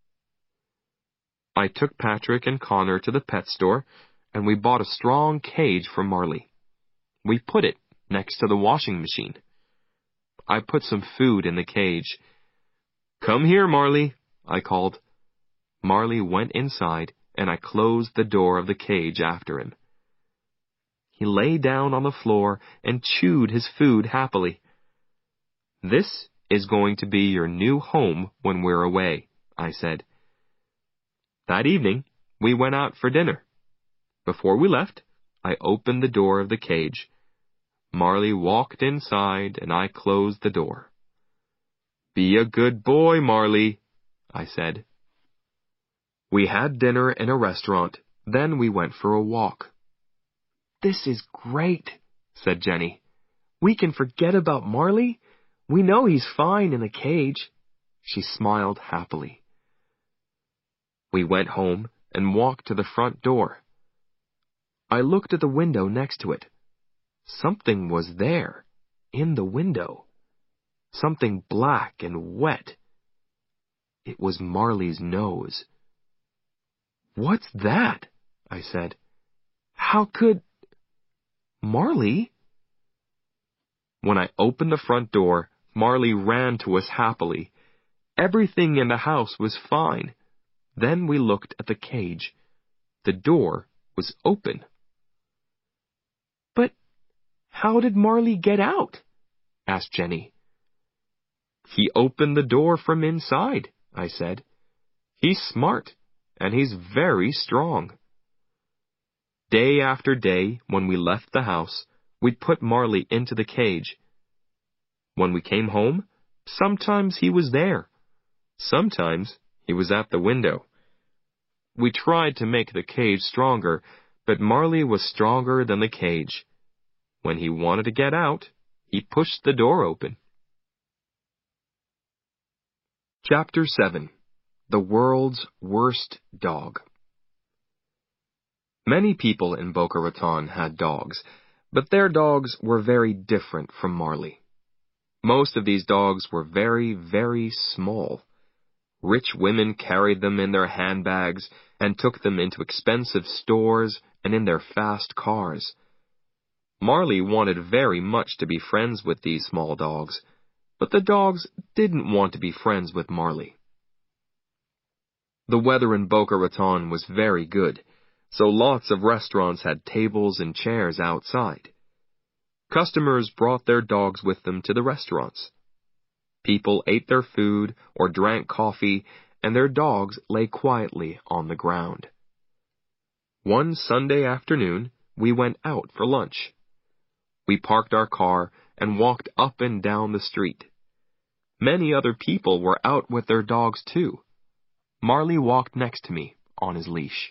I took Patrick and Connor to the pet store, and we bought a strong cage for Marley. We put it next to the washing machine. I put some food in the cage. "Come here, Marley," I called. Marley went inside, and I closed the door of the cage after him. He lay down on the floor and chewed his food happily. "This is going to be your new home when we're away," I said. That evening, we went out for dinner. Before we left, I opened the door of the cage. Marley walked inside, and I closed the door. "Be a good boy, Marley," I said. We had dinner in a restaurant, then we went for a walk. "This is great," said Jenny. "We can forget about Marley. We know he's fine in the cage." She smiled happily. We went home and walked to the front door. I looked at the window next to it. Something was there, in the window. Something black and wet. It was Marley's nose. "What's that?" I said. "How could... Marley?" When I opened the front door, Marley ran to us happily. Everything in the house was fine. Then we looked at the cage. The door was open. "But how did Marley get out?" asked Jenny. "He opened the door from inside," I said. "He's smart, and he's very strong." Day after day, when we left the house, we'd put Marley into the cage. When we came home, sometimes he was there. Sometimes he was at the window. We tried to make the cage stronger, but Marley was stronger than the cage. When he wanted to get out, he pushed the door open. Chapter 7. The World's Worst Dog. Many people in Boca Raton had dogs, but their dogs were very different from Marley. Most of these dogs were very, very small. Rich women carried them in their handbags and took them into expensive stores and in their fast cars. Marley wanted very much to be friends with these small dogs, but the dogs didn't want to be friends with Marley. The weather in Boca Raton was very good, so lots of restaurants had tables and chairs outside. Customers brought their dogs with them to the restaurants. People ate their food or drank coffee, and their dogs lay quietly on the ground. One Sunday afternoon, we went out for lunch. We parked our car and walked up and down the street. Many other people were out with their dogs too. Marley walked next to me on his leash.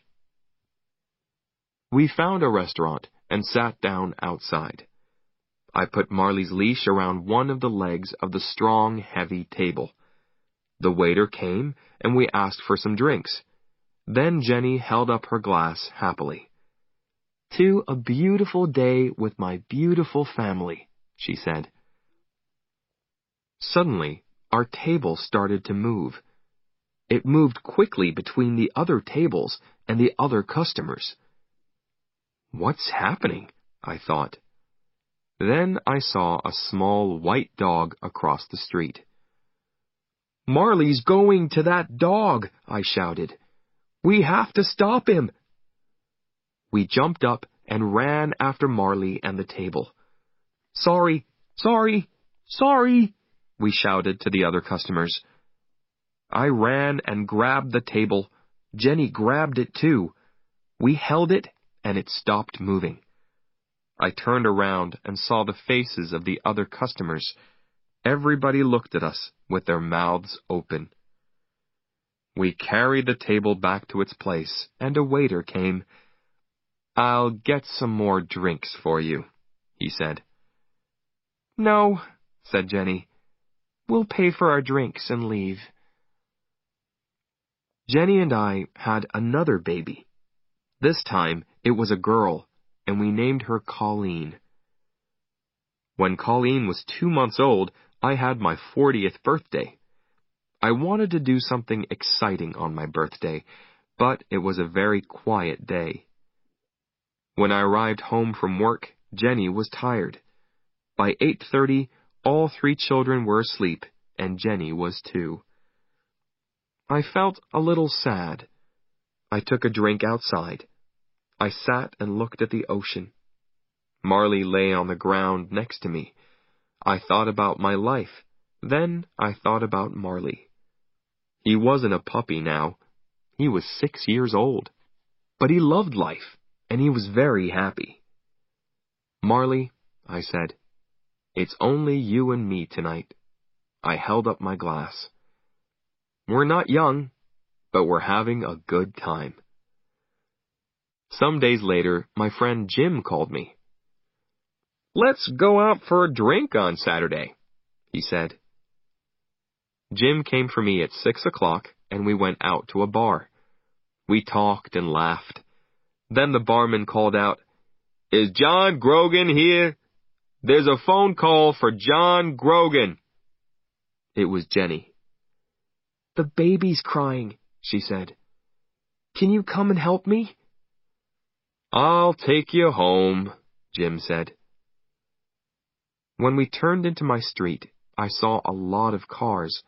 We found a restaurant and sat down outside. I put Marley's leash around one of the legs of the strong, heavy table. The waiter came and we asked for some drinks. Then Jenny held up her glass happily. "To a beautiful day with my beautiful family," she said. Suddenly, our table started to move. It moved quickly between the other tables and the other customers. "What's happening?" I thought. Then I saw a small white dog across the street. "Marley's going to that dog," I shouted. "We have to stop him." We jumped up and ran after Marley and the table. "Sorry, sorry, sorry," we shouted to the other customers. I ran and grabbed the table. Jenny grabbed it too. We held it and it stopped moving. I turned around and saw the faces of the other customers. Everybody looked at us with their mouths open. We carried the table back to its place, and a waiter came. "I'll get some more drinks for you," he said. "No," said Jenny. "We'll pay for our drinks and leave." Jenny and I had another baby. This time it was a girl, and we named her Colleen. When Colleen was 2 months old, I had my 40th birthday. I wanted to do something exciting on my birthday, but it was a very quiet day. When I arrived home from work, Jenny was tired. By 8:30, all 3 children were asleep, and Jenny was too. I felt a little sad. I took a drink outside. I sat and looked at the ocean. Marley lay on the ground next to me. I thought about my life. Then I thought about Marley. He wasn't a puppy now. He was 6 years old. But he loved life, and he was very happy. "Marley," I said, "it's only you and me tonight." I held up my glass. "We're not young, but we're having a good time." Some days later, my friend Jim called me. "Let's go out for a drink on Saturday," he said. Jim came for me at 6 o'clock, and we went out to a bar. We talked and laughed. Then the barman called out, "Is John Grogan here? There's a phone call for John Grogan." It was Jenny. "The baby's crying," she said. "Can you come and help me?" "I'll take you home," Jim said. When we turned into my street, I saw a lot of cars.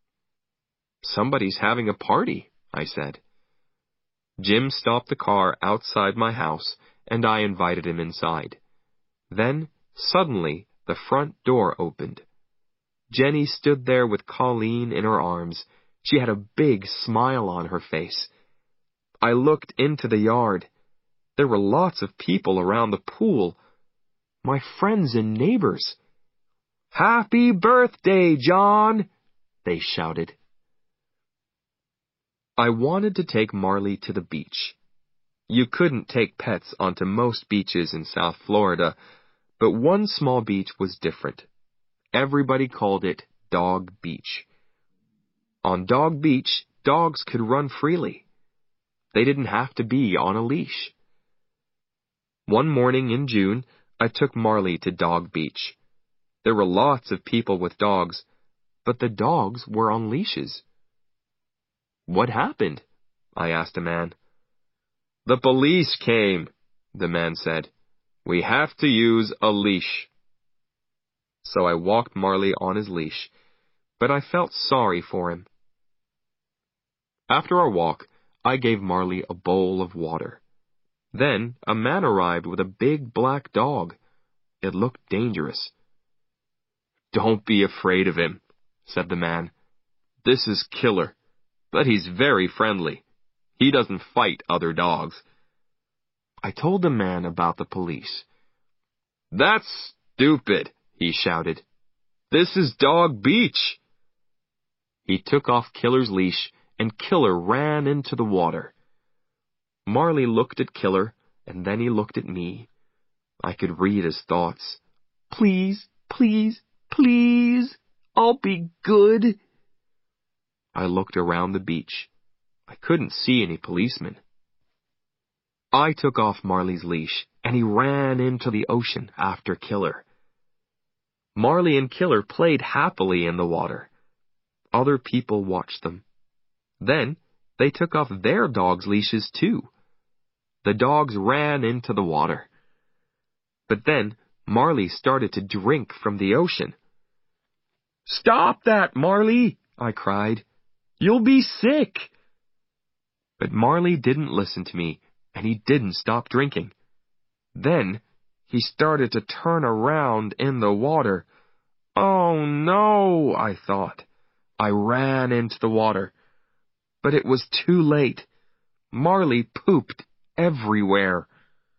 "Somebody's having a party," I said. Jim stopped the car outside my house, and I invited him inside. Then, suddenly, the front door opened. Jenny stood there with Colleen in her arms. She had a big smile on her face. I looked into the yard. There were lots of people around the pool. My friends and neighbors. "Happy birthday, John!" they shouted. I wanted to take Marley to the beach. You couldn't take pets onto most beaches in South Florida, but one small beach was different. Everybody called it Dog Beach. On Dog Beach, dogs could run freely. They didn't have to be on a leash. One morning in June, I took Marley to Dog Beach. There were lots of people with dogs, but the dogs were on leashes. "What happened?" I asked a man. "The police came," the man said. "We have to use a leash." So I walked Marley on his leash, but I felt sorry for him. After our walk, I gave Marley a bowl of water. Then a man arrived with a big black dog. It looked dangerous. "Don't be afraid of him," said the man. "This is Killer, but he's very friendly. He doesn't fight other dogs." I told the man about the police. "That's stupid," he shouted. "This is Dog Beach." He took off Killer's leash, and Killer ran into the water. Marley looked at Killer, and then he looked at me. I could read his thoughts. "Please, please, please, I'll be good." I looked around the beach. I couldn't see any policemen. I took off Marley's leash, and he ran into the ocean after Killer. Marley and Killer played happily in the water. Other people watched them. Then they took off their dogs' leashes too. The dogs ran into the water. But then Marley started to drink from the ocean. "Stop that, Marley!" I cried. "You'll be sick!" But Marley didn't listen to me, and he didn't stop drinking. Then he started to turn around in the water. "Oh no," I thought. I ran into the water. But it was too late. Marley pooped everywhere.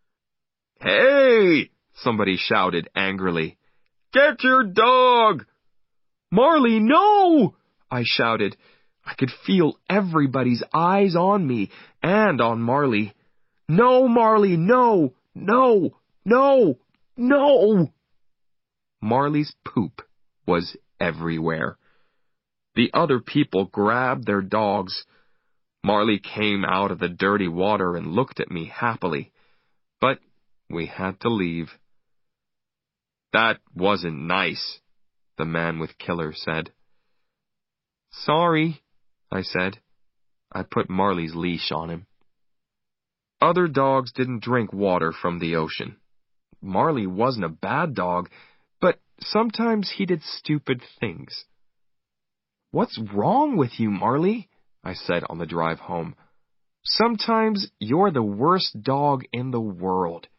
"Hey!" somebody shouted angrily. "Get your dog!" "Marley, no!" I shouted. I could feel everybody's eyes on me and on Marley. "No, Marley, no! No! No! No!" Marley's poop was everywhere. The other people grabbed their dogs. Marley came out of the dirty water and looked at me happily. But we had to leave. "That wasn't nice," the man with Killer said. "Sorry," I said. I put Marley's leash on him. Other dogs didn't drink water from the ocean. Marley wasn't a bad dog, but sometimes he did stupid things. "What's wrong with you, Marley?" I said on the drive home. "Sometimes you're the worst dog in the world."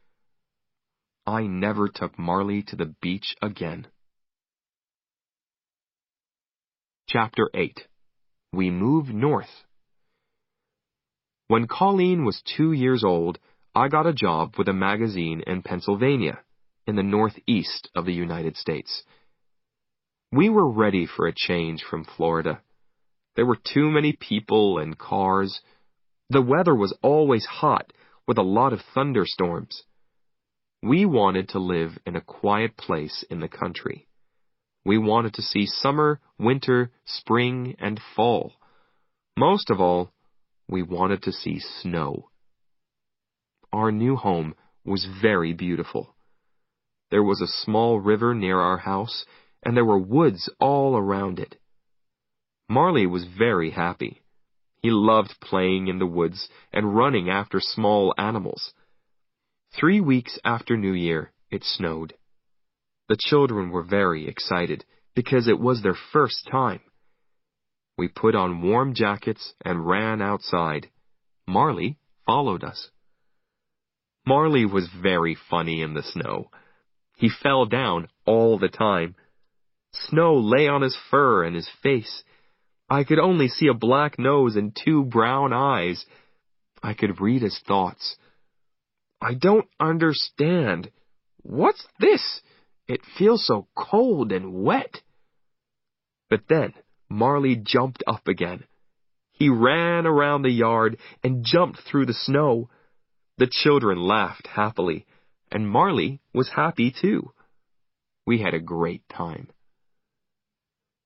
I never took Marley to the beach again. Chapter 8. We Moved North. When Colleen was 2 years old, I got a job with a magazine in Pennsylvania, in the northeast of the United States. We were ready for a change from Florida. There were too many people and cars. The weather was always hot, with a lot of thunderstorms. We wanted to live in a quiet place in the country. We wanted to see summer, winter, spring, and fall. Most of all, we wanted to see snow. Our new home was very beautiful. There was a small river near our house, and there were woods all around it. Marley was very happy. He loved playing in the woods and running after small animals. 3 weeks after New Year, it snowed. The children were very excited because it was their first time. We put on warm jackets and ran outside. Marley followed us. Marley was very funny in the snow. He fell down all the time. Snow lay on his fur and his face. I could only see a black nose and 2 brown eyes. I could read his thoughts. "I don't understand. What's this? It feels so cold and wet." But then Marley jumped up again. He ran around the yard and jumped through the snow. The children laughed happily, and Marley was happy too. We had a great time.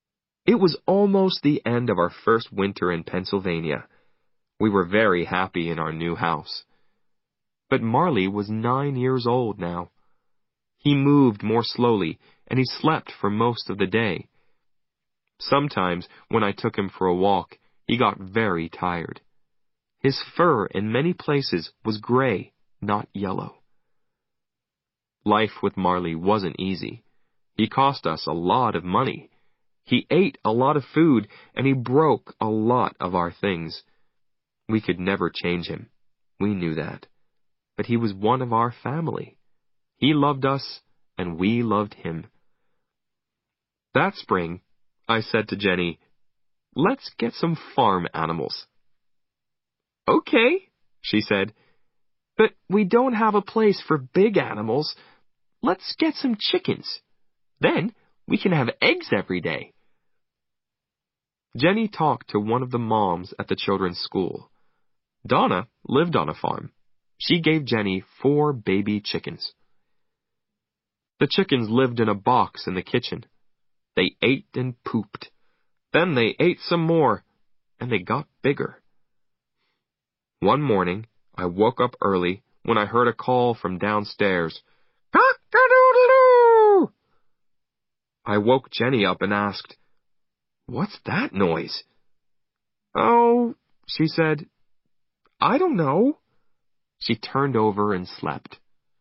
It was almost the end of our first winter in Pennsylvania. We were very happy in our new house. But Marley was 9 years old now. He moved more slowly, and he slept for most of the day. Sometimes, when I took him for a walk, he got very tired. His fur in many places was gray, not yellow. Life with Marley wasn't easy. He cost us a lot of money. He ate a lot of food, and he broke a lot of our things. We could never change him. We knew that. But he was one of our family. He loved us, and we loved him. That spring, I said to Jenny, "Let's get some farm animals." "Okay," she said, "but we don't have a place for big animals. Let's get some chickens. Then we can have eggs every day." Jenny talked to one of the moms at the children's school. Donna lived on a farm. She gave Jenny 4 baby chickens. The chickens lived in a box in the kitchen. They ate and pooped. Then they ate some more, and they got bigger. One morning, I woke up early when I heard a call from downstairs. "Cock-a-doodle-doo!" I woke Jenny up and asked, "What's that noise?" "Oh," she said, "I don't know." She turned over and slept.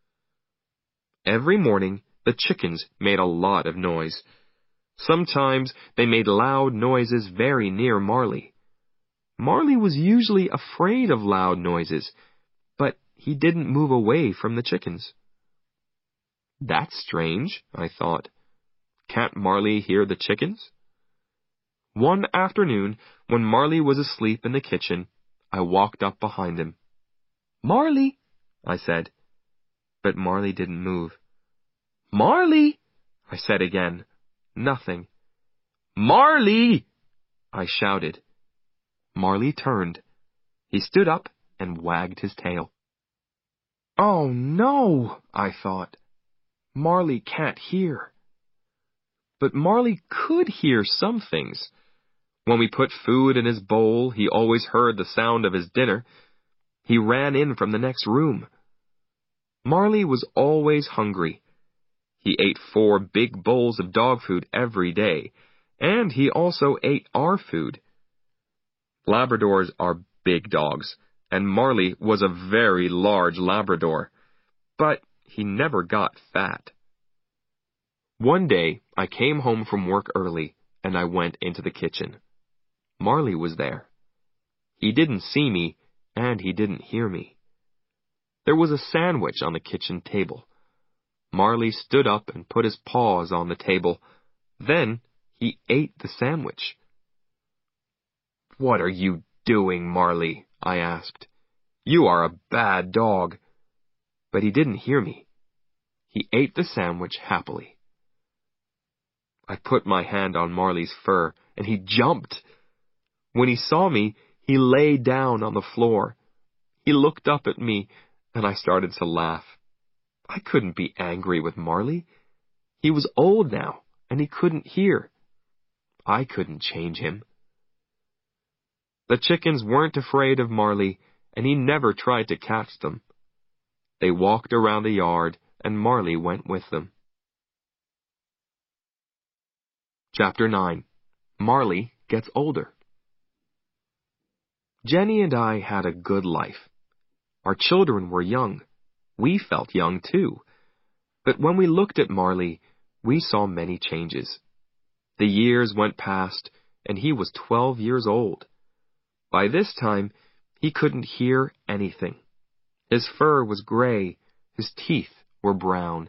Every morning, the chickens made a lot of noise. Sometimes they made loud noises very near Marley. Marley was usually afraid of loud noises, but he didn't move away from the chickens. That's strange, I thought. Can't Marley hear the chickens? One afternoon, when Marley was asleep in the kitchen, I walked up behind him. "Marley," I said, but Marley didn't move. "Marley," I said again. Nothing. "Marley!" I shouted. Marley turned. He stood up and wagged his tail. Oh no, I thought. Marley can't hear. But Marley could hear some things. When we put food in his bowl, he always heard the sound of his dinner. He ran in from the next room. Marley was always hungry. He ate 4 big bowls of dog food every day, and he also ate our food. Labradors are big dogs, and Marley was a very large Labrador, but he never got fat. One day, I came home from work early, and I went into the kitchen. Marley was there. He didn't see me, and he didn't hear me. There was a sandwich on the kitchen table. Marley stood up and put his paws on the table. Then he ate the sandwich. "What are you doing, Marley?" I asked. "You are a bad dog." But he didn't hear me. He ate the sandwich happily. I put my hand on Marley's fur, and he jumped. When he saw me, he lay down on the floor. He looked up at me, and I started to laugh. I couldn't be angry with Marley. He was old now, and he couldn't hear. I couldn't change him. The chickens weren't afraid of Marley, and he never tried to catch them. They walked around the yard, and Marley went with them. Chapter 9. Marley Gets Older. Jenny and I had a good life. Our children were young. We felt young too. But when we looked at Marley, we saw many changes. The years went past, and he was 12 years old. By this time, he couldn't hear anything. His fur was gray. His teeth were brown.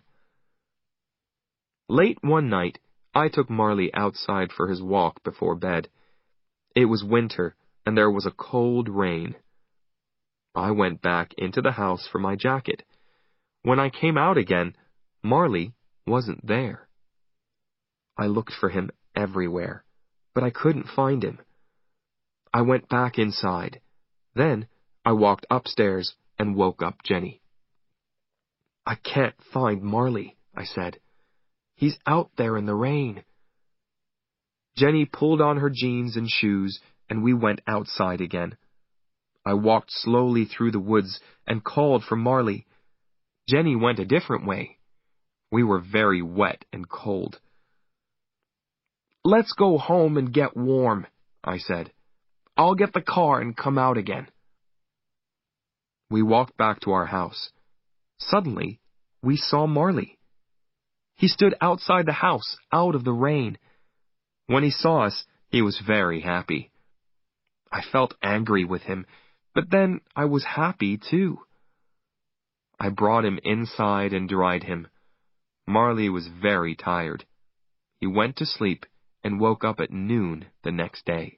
Late one night, I took Marley outside for his walk before bed. It was winter, and there was a cold rain. I went back into the house for my jacket. When I came out again, Marley wasn't there. I looked for him everywhere, but I couldn't find him. I went back inside. Then I walked upstairs and woke up Jenny. "I can't find Marley," I said. "He's out there in the rain." Jenny pulled on her jeans and shoes, and we went outside again. I walked slowly through the woods and called for Marley. Jenny went a different way. We were very wet and cold. "Let's go home and get warm," I said. "I'll get the car and come out again." We walked back to our house. Suddenly, we saw Marley. He stood outside the house, out of the rain. When he saw us, he was very happy. I felt angry with him, but then I was happy too. I brought him inside and dried him. Marley was very tired. He went to sleep and woke up at noon the next day.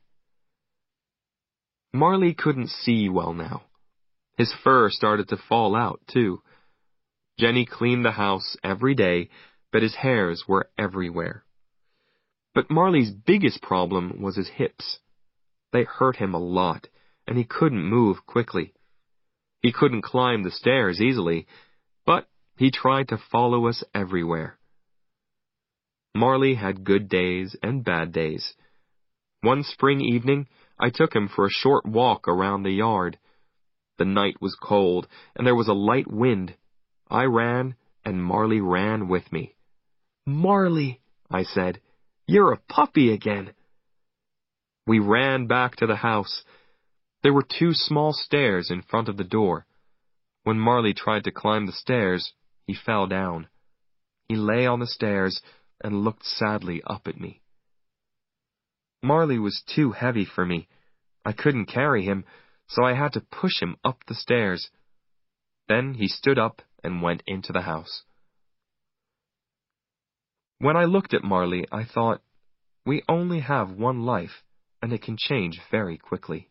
Marley couldn't see well now. His fur started to fall out, too. Jenny cleaned the house every day, but his hairs were everywhere. But Marley's biggest problem was his hips. They hurt him a lot, and he couldn't move quickly. He couldn't climb the stairs easily, but he tried to follow us everywhere. Marley had good days and bad days. One spring evening, I took him for a short walk around the yard. The night was cold, and there was a light wind. I ran, and Marley ran with me. "Marley," I said, "you're a puppy again." We ran back to the house. There were 2 small stairs in front of the door. When Marley tried to climb the stairs, he fell down. He lay on the stairs and looked sadly up at me. Marley was too heavy for me. I couldn't carry him, so I had to push him up the stairs. Then he stood up and went into the house. When I looked at Marley, I thought, we only have one life, and it can change very quickly.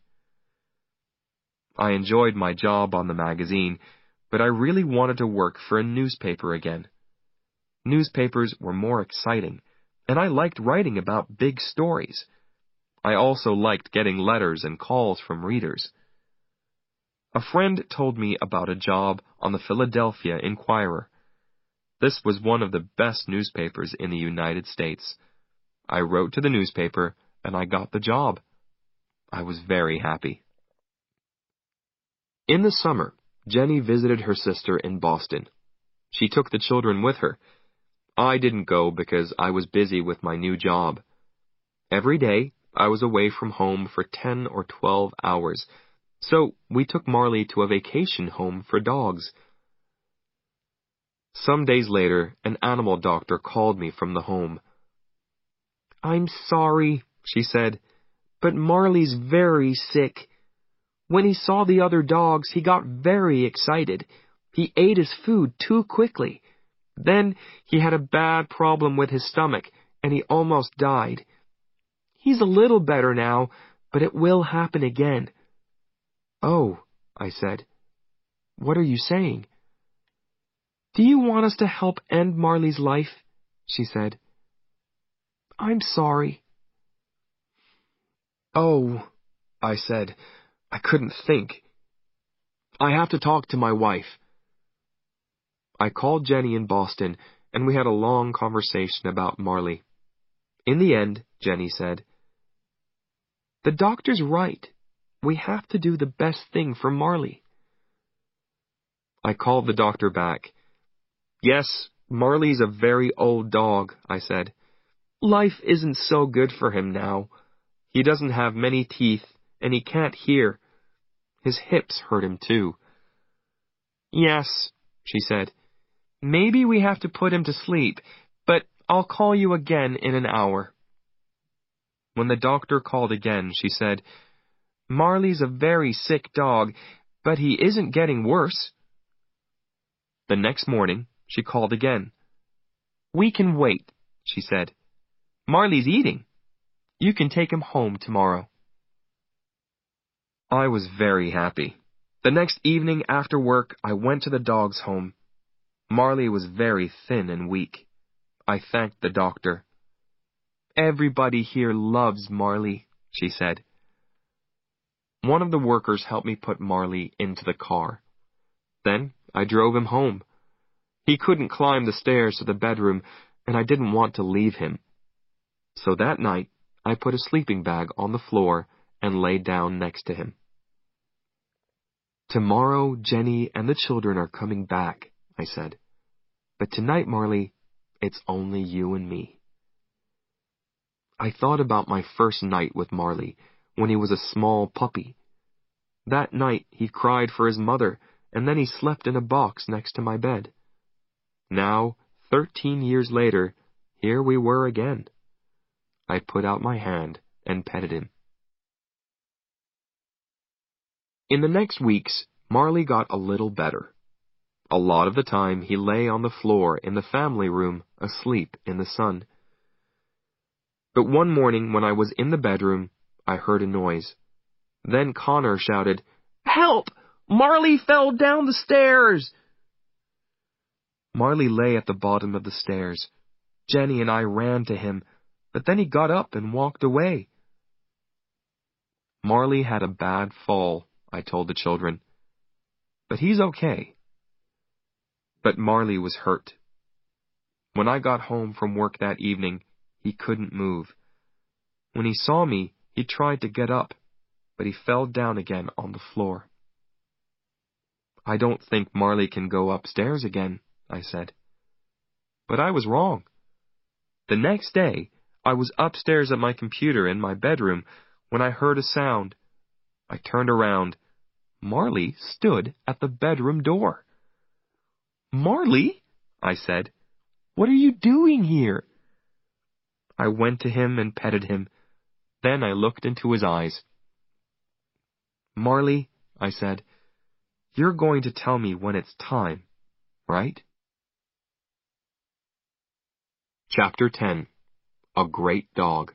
I enjoyed my job on the magazine, but I really wanted to work for a newspaper again. Newspapers were more exciting, and I liked writing about big stories. I also liked getting letters and calls from readers. A friend told me about a job on the Philadelphia Inquirer. This was one of the best newspapers in the United States. I wrote to the newspaper, and I got the job. I was very happy. In the summer, Jenny visited her sister in Boston. She took the children with her. I didn't go because I was busy with my new job. Every day, I was away from home for 10 or 12 hours, so we took Marley to a vacation home for dogs. Some days later, an animal doctor called me from the home. "I'm sorry," she said, "but Marley's very sick. When he saw the other dogs, he got very excited. He ate his food too quickly. Then he had a bad problem with his stomach, and he almost died. He's a little better now, but it will happen again." "Oh," I said. "What are you saying?" "Do you want us to help end Marley's life?" she said. "I'm sorry." "Oh," I said. I couldn't think. "I have to talk to my wife." I called Jenny in Boston, and we had a long conversation about Marley. In the end, Jenny said, "The doctor's right. We have to do the best thing for Marley." I called the doctor back. "Yes, Marley's a very old dog," I said. "Life isn't so good for him now. He doesn't have many teeth, and he can't hear. His hips hurt him too." "Yes," she said. "Maybe we have to put him to sleep, but I'll call you again in an hour." When the doctor called again, she said, "Marley's a very sick dog, but he isn't getting worse." The next morning, she called again. "We can wait," she said. "Marley's eating. You can take him home tomorrow." I was very happy. The next evening after work, I went to the dog's home. Marley was very thin and weak. I thanked the doctor. "Everybody here loves Marley," she said. One of the workers helped me put Marley into the car. Then I drove him home. He couldn't climb the stairs to the bedroom, and I didn't want to leave him. So that night, I put a sleeping bag on the floor and lay down next to him. "Tomorrow, Jenny and the children are coming back," I said. "But tonight, Marley, it's only you and me." I thought about my first night with Marley when he was a small puppy. That night he cried for his mother, and then he slept in a box next to my bed. Now, 13 years later, here we were again. I put out my hand and petted him. In the next weeks, Marley got a little better. A lot of the time he lay on the floor in the family room, asleep in the sun. But one morning when I was in the bedroom, I heard a noise. Then Connor shouted, "Help! Marley fell down the stairs!" Marley lay at the bottom of the stairs. Jenny and I ran to him, but then he got up and walked away. "Marley had a bad fall," I told the children. "But he's okay." But Marley was hurt. When I got home from work that evening, he couldn't move. When he saw me, he tried to get up, but he fell down again on the floor. "I don't think Marley can go upstairs again," I said. But I was wrong. The next day, I was upstairs at my computer in my bedroom when I heard a sound. I turned around. Marley stood at the bedroom door. "Marley," I said, "what are you doing here?" I went to him and petted him. Then I looked into his eyes. "Marley," I said, "you're going to tell me when it's time, right?" Chapter 10. A Great Dog.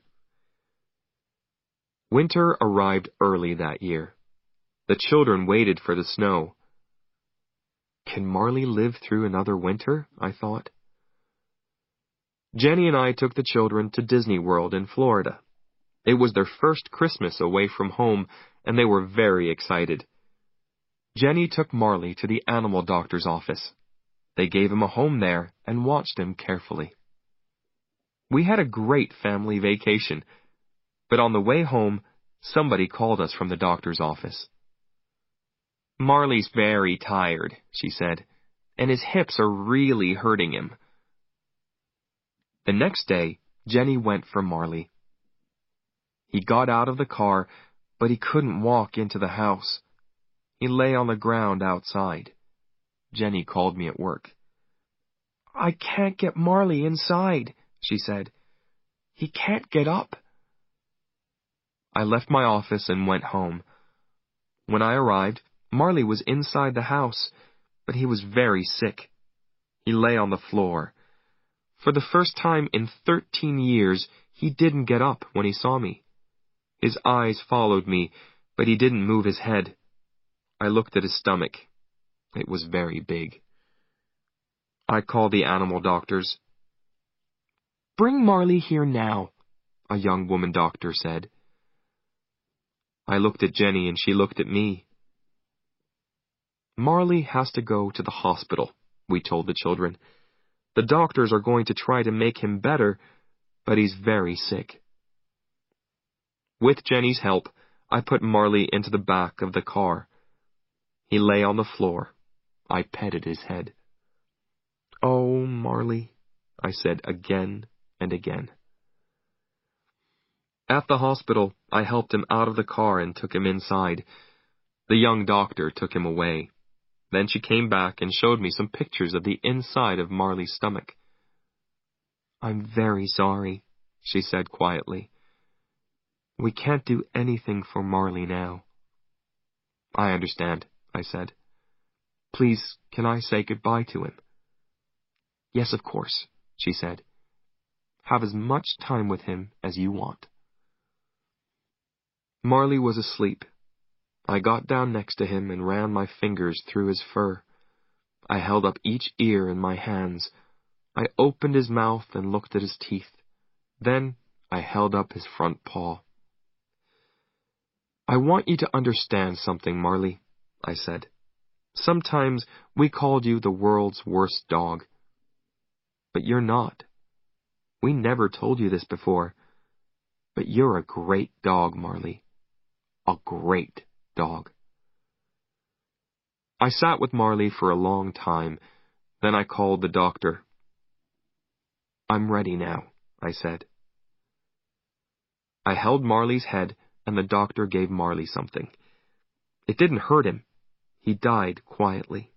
Winter arrived early that year. The children waited for the snow. Can Marley live through another winter? I thought. Jenny and I took the children to Disney World in Florida. It was their first Christmas away from home, and they were very excited. Jenny took Marley to the animal doctor's office. They gave him a home there and watched him carefully. We had a great family vacation, but on the way home, somebody called us from the doctor's office. "Marley's very tired," she said, "and his hips are really hurting him." The next day, Jenny went for Marley. He got out of the car, but he couldn't walk into the house. He lay on the ground outside. Jenny called me at work. "I can't get Marley inside," she said. "He can't get up." I left my office and went home. When I arrived, Marley was inside the house, but he was very sick. He lay on the floor. For the first time in 13 years, he didn't get up when he saw me. His eyes followed me, but he didn't move his head. I looked at his stomach. It was very big. I called the animal doctors. "Bring Marley here now," a young woman doctor said. I looked at Jenny and she looked at me. "Marley has to go to the hospital," we told the children. "The doctors are going to try to make him better, but he's very sick." With Jenny's help, I put Marley into the back of the car. He lay on the floor. I petted his head. "Oh, Marley," I said again and again. At the hospital, I helped him out of the car and took him inside. The young doctor took him away. Then she came back and showed me some pictures of the inside of Marley's stomach. "I'm very sorry," she said quietly. "We can't do anything for Marley now." "I understand," I said. "Please, can I say goodbye to him?" "Yes, of course," she said. "Have as much time with him as you want." Marley was asleep. I got down next to him and ran my fingers through his fur. I held up each ear in my hands. I opened his mouth and looked at his teeth. Then I held up his front paw. "I want you to understand something, Marley," I said. "Sometimes we called you the world's worst dog. But you're not. We never told you this before. But you're a great dog, Marley. A great dog. I sat with Marley for a long time. Then I called the doctor. I'm ready now, I said. I held Marley's head, and the doctor gave Marley something. It didn't hurt him. He died quietly.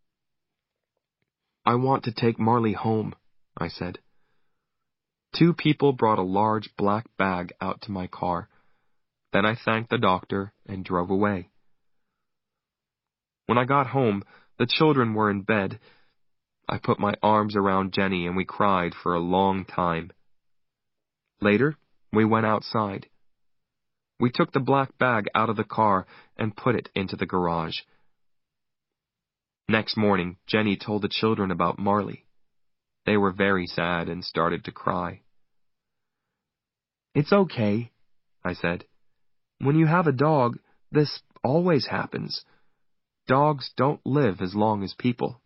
I want to take Marley home, I said. 2 people brought a large black bag out to my car. Then I thanked the doctor and drove away. When I got home, the children were in bed. I put my arms around Jenny and we cried for a long time. Later, we went outside. We took the black bag out of the car and put it into the garage. Next morning, Jenny told the children about Marley. They were very sad and started to cry. It's okay, I said. When you have a dog, this always happens. Dogs don't live as long as people.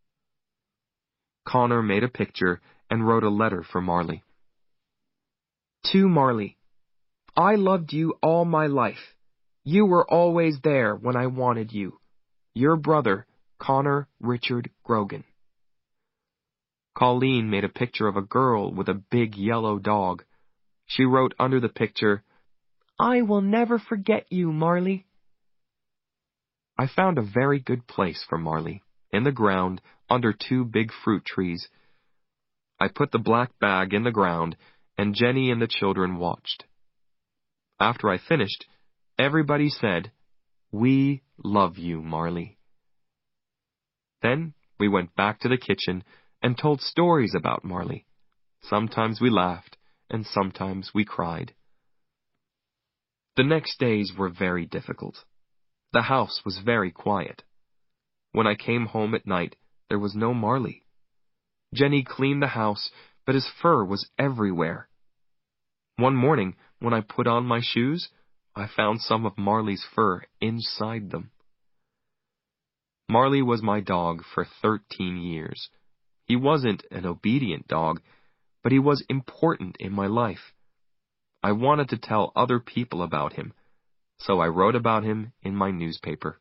Connor made a picture and wrote a letter for Marley. To Marley, I loved you all my life. You were always there when I wanted you. Your brother, Connor Richard Grogan. Colleen made a picture of a girl with a big yellow dog. She wrote under the picture, I will never forget you, Marley. I found a very good place for Marley, in the ground, under 2 big fruit trees. I put the black bag in the ground, and Jenny and the children watched. After I finished, everybody said, We love you, Marley. Then we went back to the kitchen and told stories about Marley. Sometimes we laughed, and sometimes we cried. The next days were very difficult. The house was very quiet. When I came home at night, there was no Marley. Jenny cleaned the house, but his fur was everywhere. One morning, when I put on my shoes, I found some of Marley's fur inside them. Marley was my dog for 13 years. He wasn't an obedient dog, but he was important in my life. I wanted to tell other people about him, so I wrote about him in my newspaper.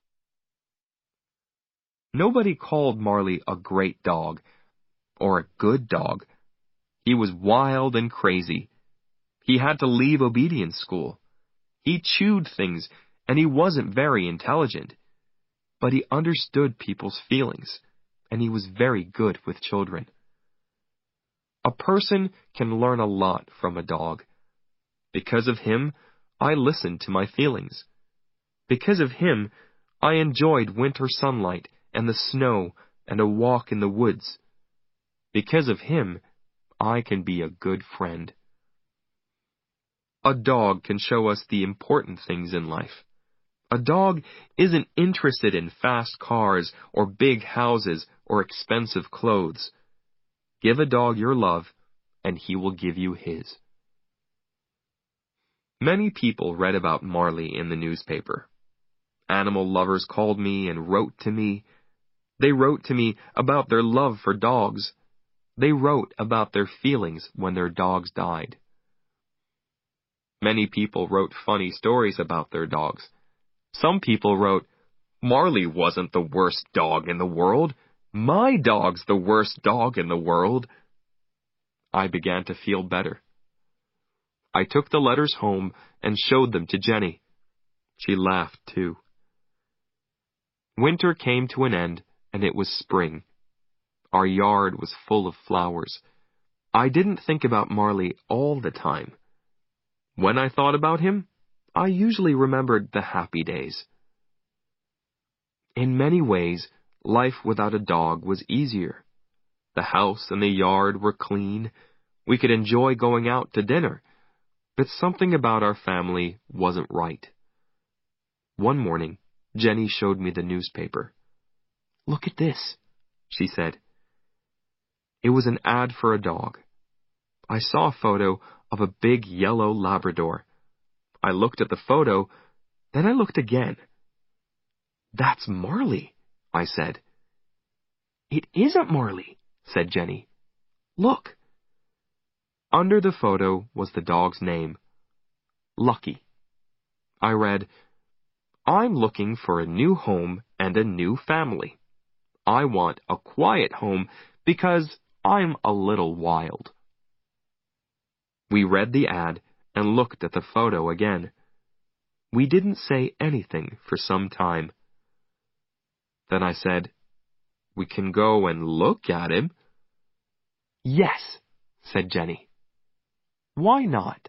Nobody called Marley a great dog, or a good dog. He was wild and crazy. He had to leave obedience school. He chewed things, and he wasn't very intelligent. But he understood people's feelings, and he was very good with children. A person can learn a lot from a dog. Because of him, I listened to my feelings. Because of him, I enjoyed winter sunlight and the snow and a walk in the woods. Because of him, I can be a good friend. A dog can show us the important things in life. A dog isn't interested in fast cars or big houses or expensive clothes. Give a dog your love, and he will give you his. Many people read about Marley in the newspaper. Animal lovers called me and wrote to me. They wrote to me about their love for dogs. They wrote about their feelings when their dogs died. Many people wrote funny stories about their dogs. Some people wrote, Marley wasn't the worst dog in the world. My dog's the worst dog in the world. I began to feel better. I took the letters home and showed them to Jenny. She laughed too. Winter came to an end, and it was spring. Our yard was full of flowers. I didn't think about Marley all the time. When I thought about him, I usually remembered the happy days. In many ways, life without a dog was easier. The house and the yard were clean. We could enjoy going out to dinner. But something about our family wasn't right. One morning, Jenny showed me the newspaper. Look at this, she said. It was an ad for a dog. I saw a photo of a big yellow Labrador. I looked at the photo, then I looked again. That's Marley, I said. It isn't Marley, said Jenny. Look. Under the photo was the dog's name, Lucky. I read, I'm looking for a new home and a new family. I want a quiet home because I'm a little wild. We read the ad and looked at the photo again. We didn't say anything for some time. Then I said, We can go and look at him. Yes, said Jenny. Why not?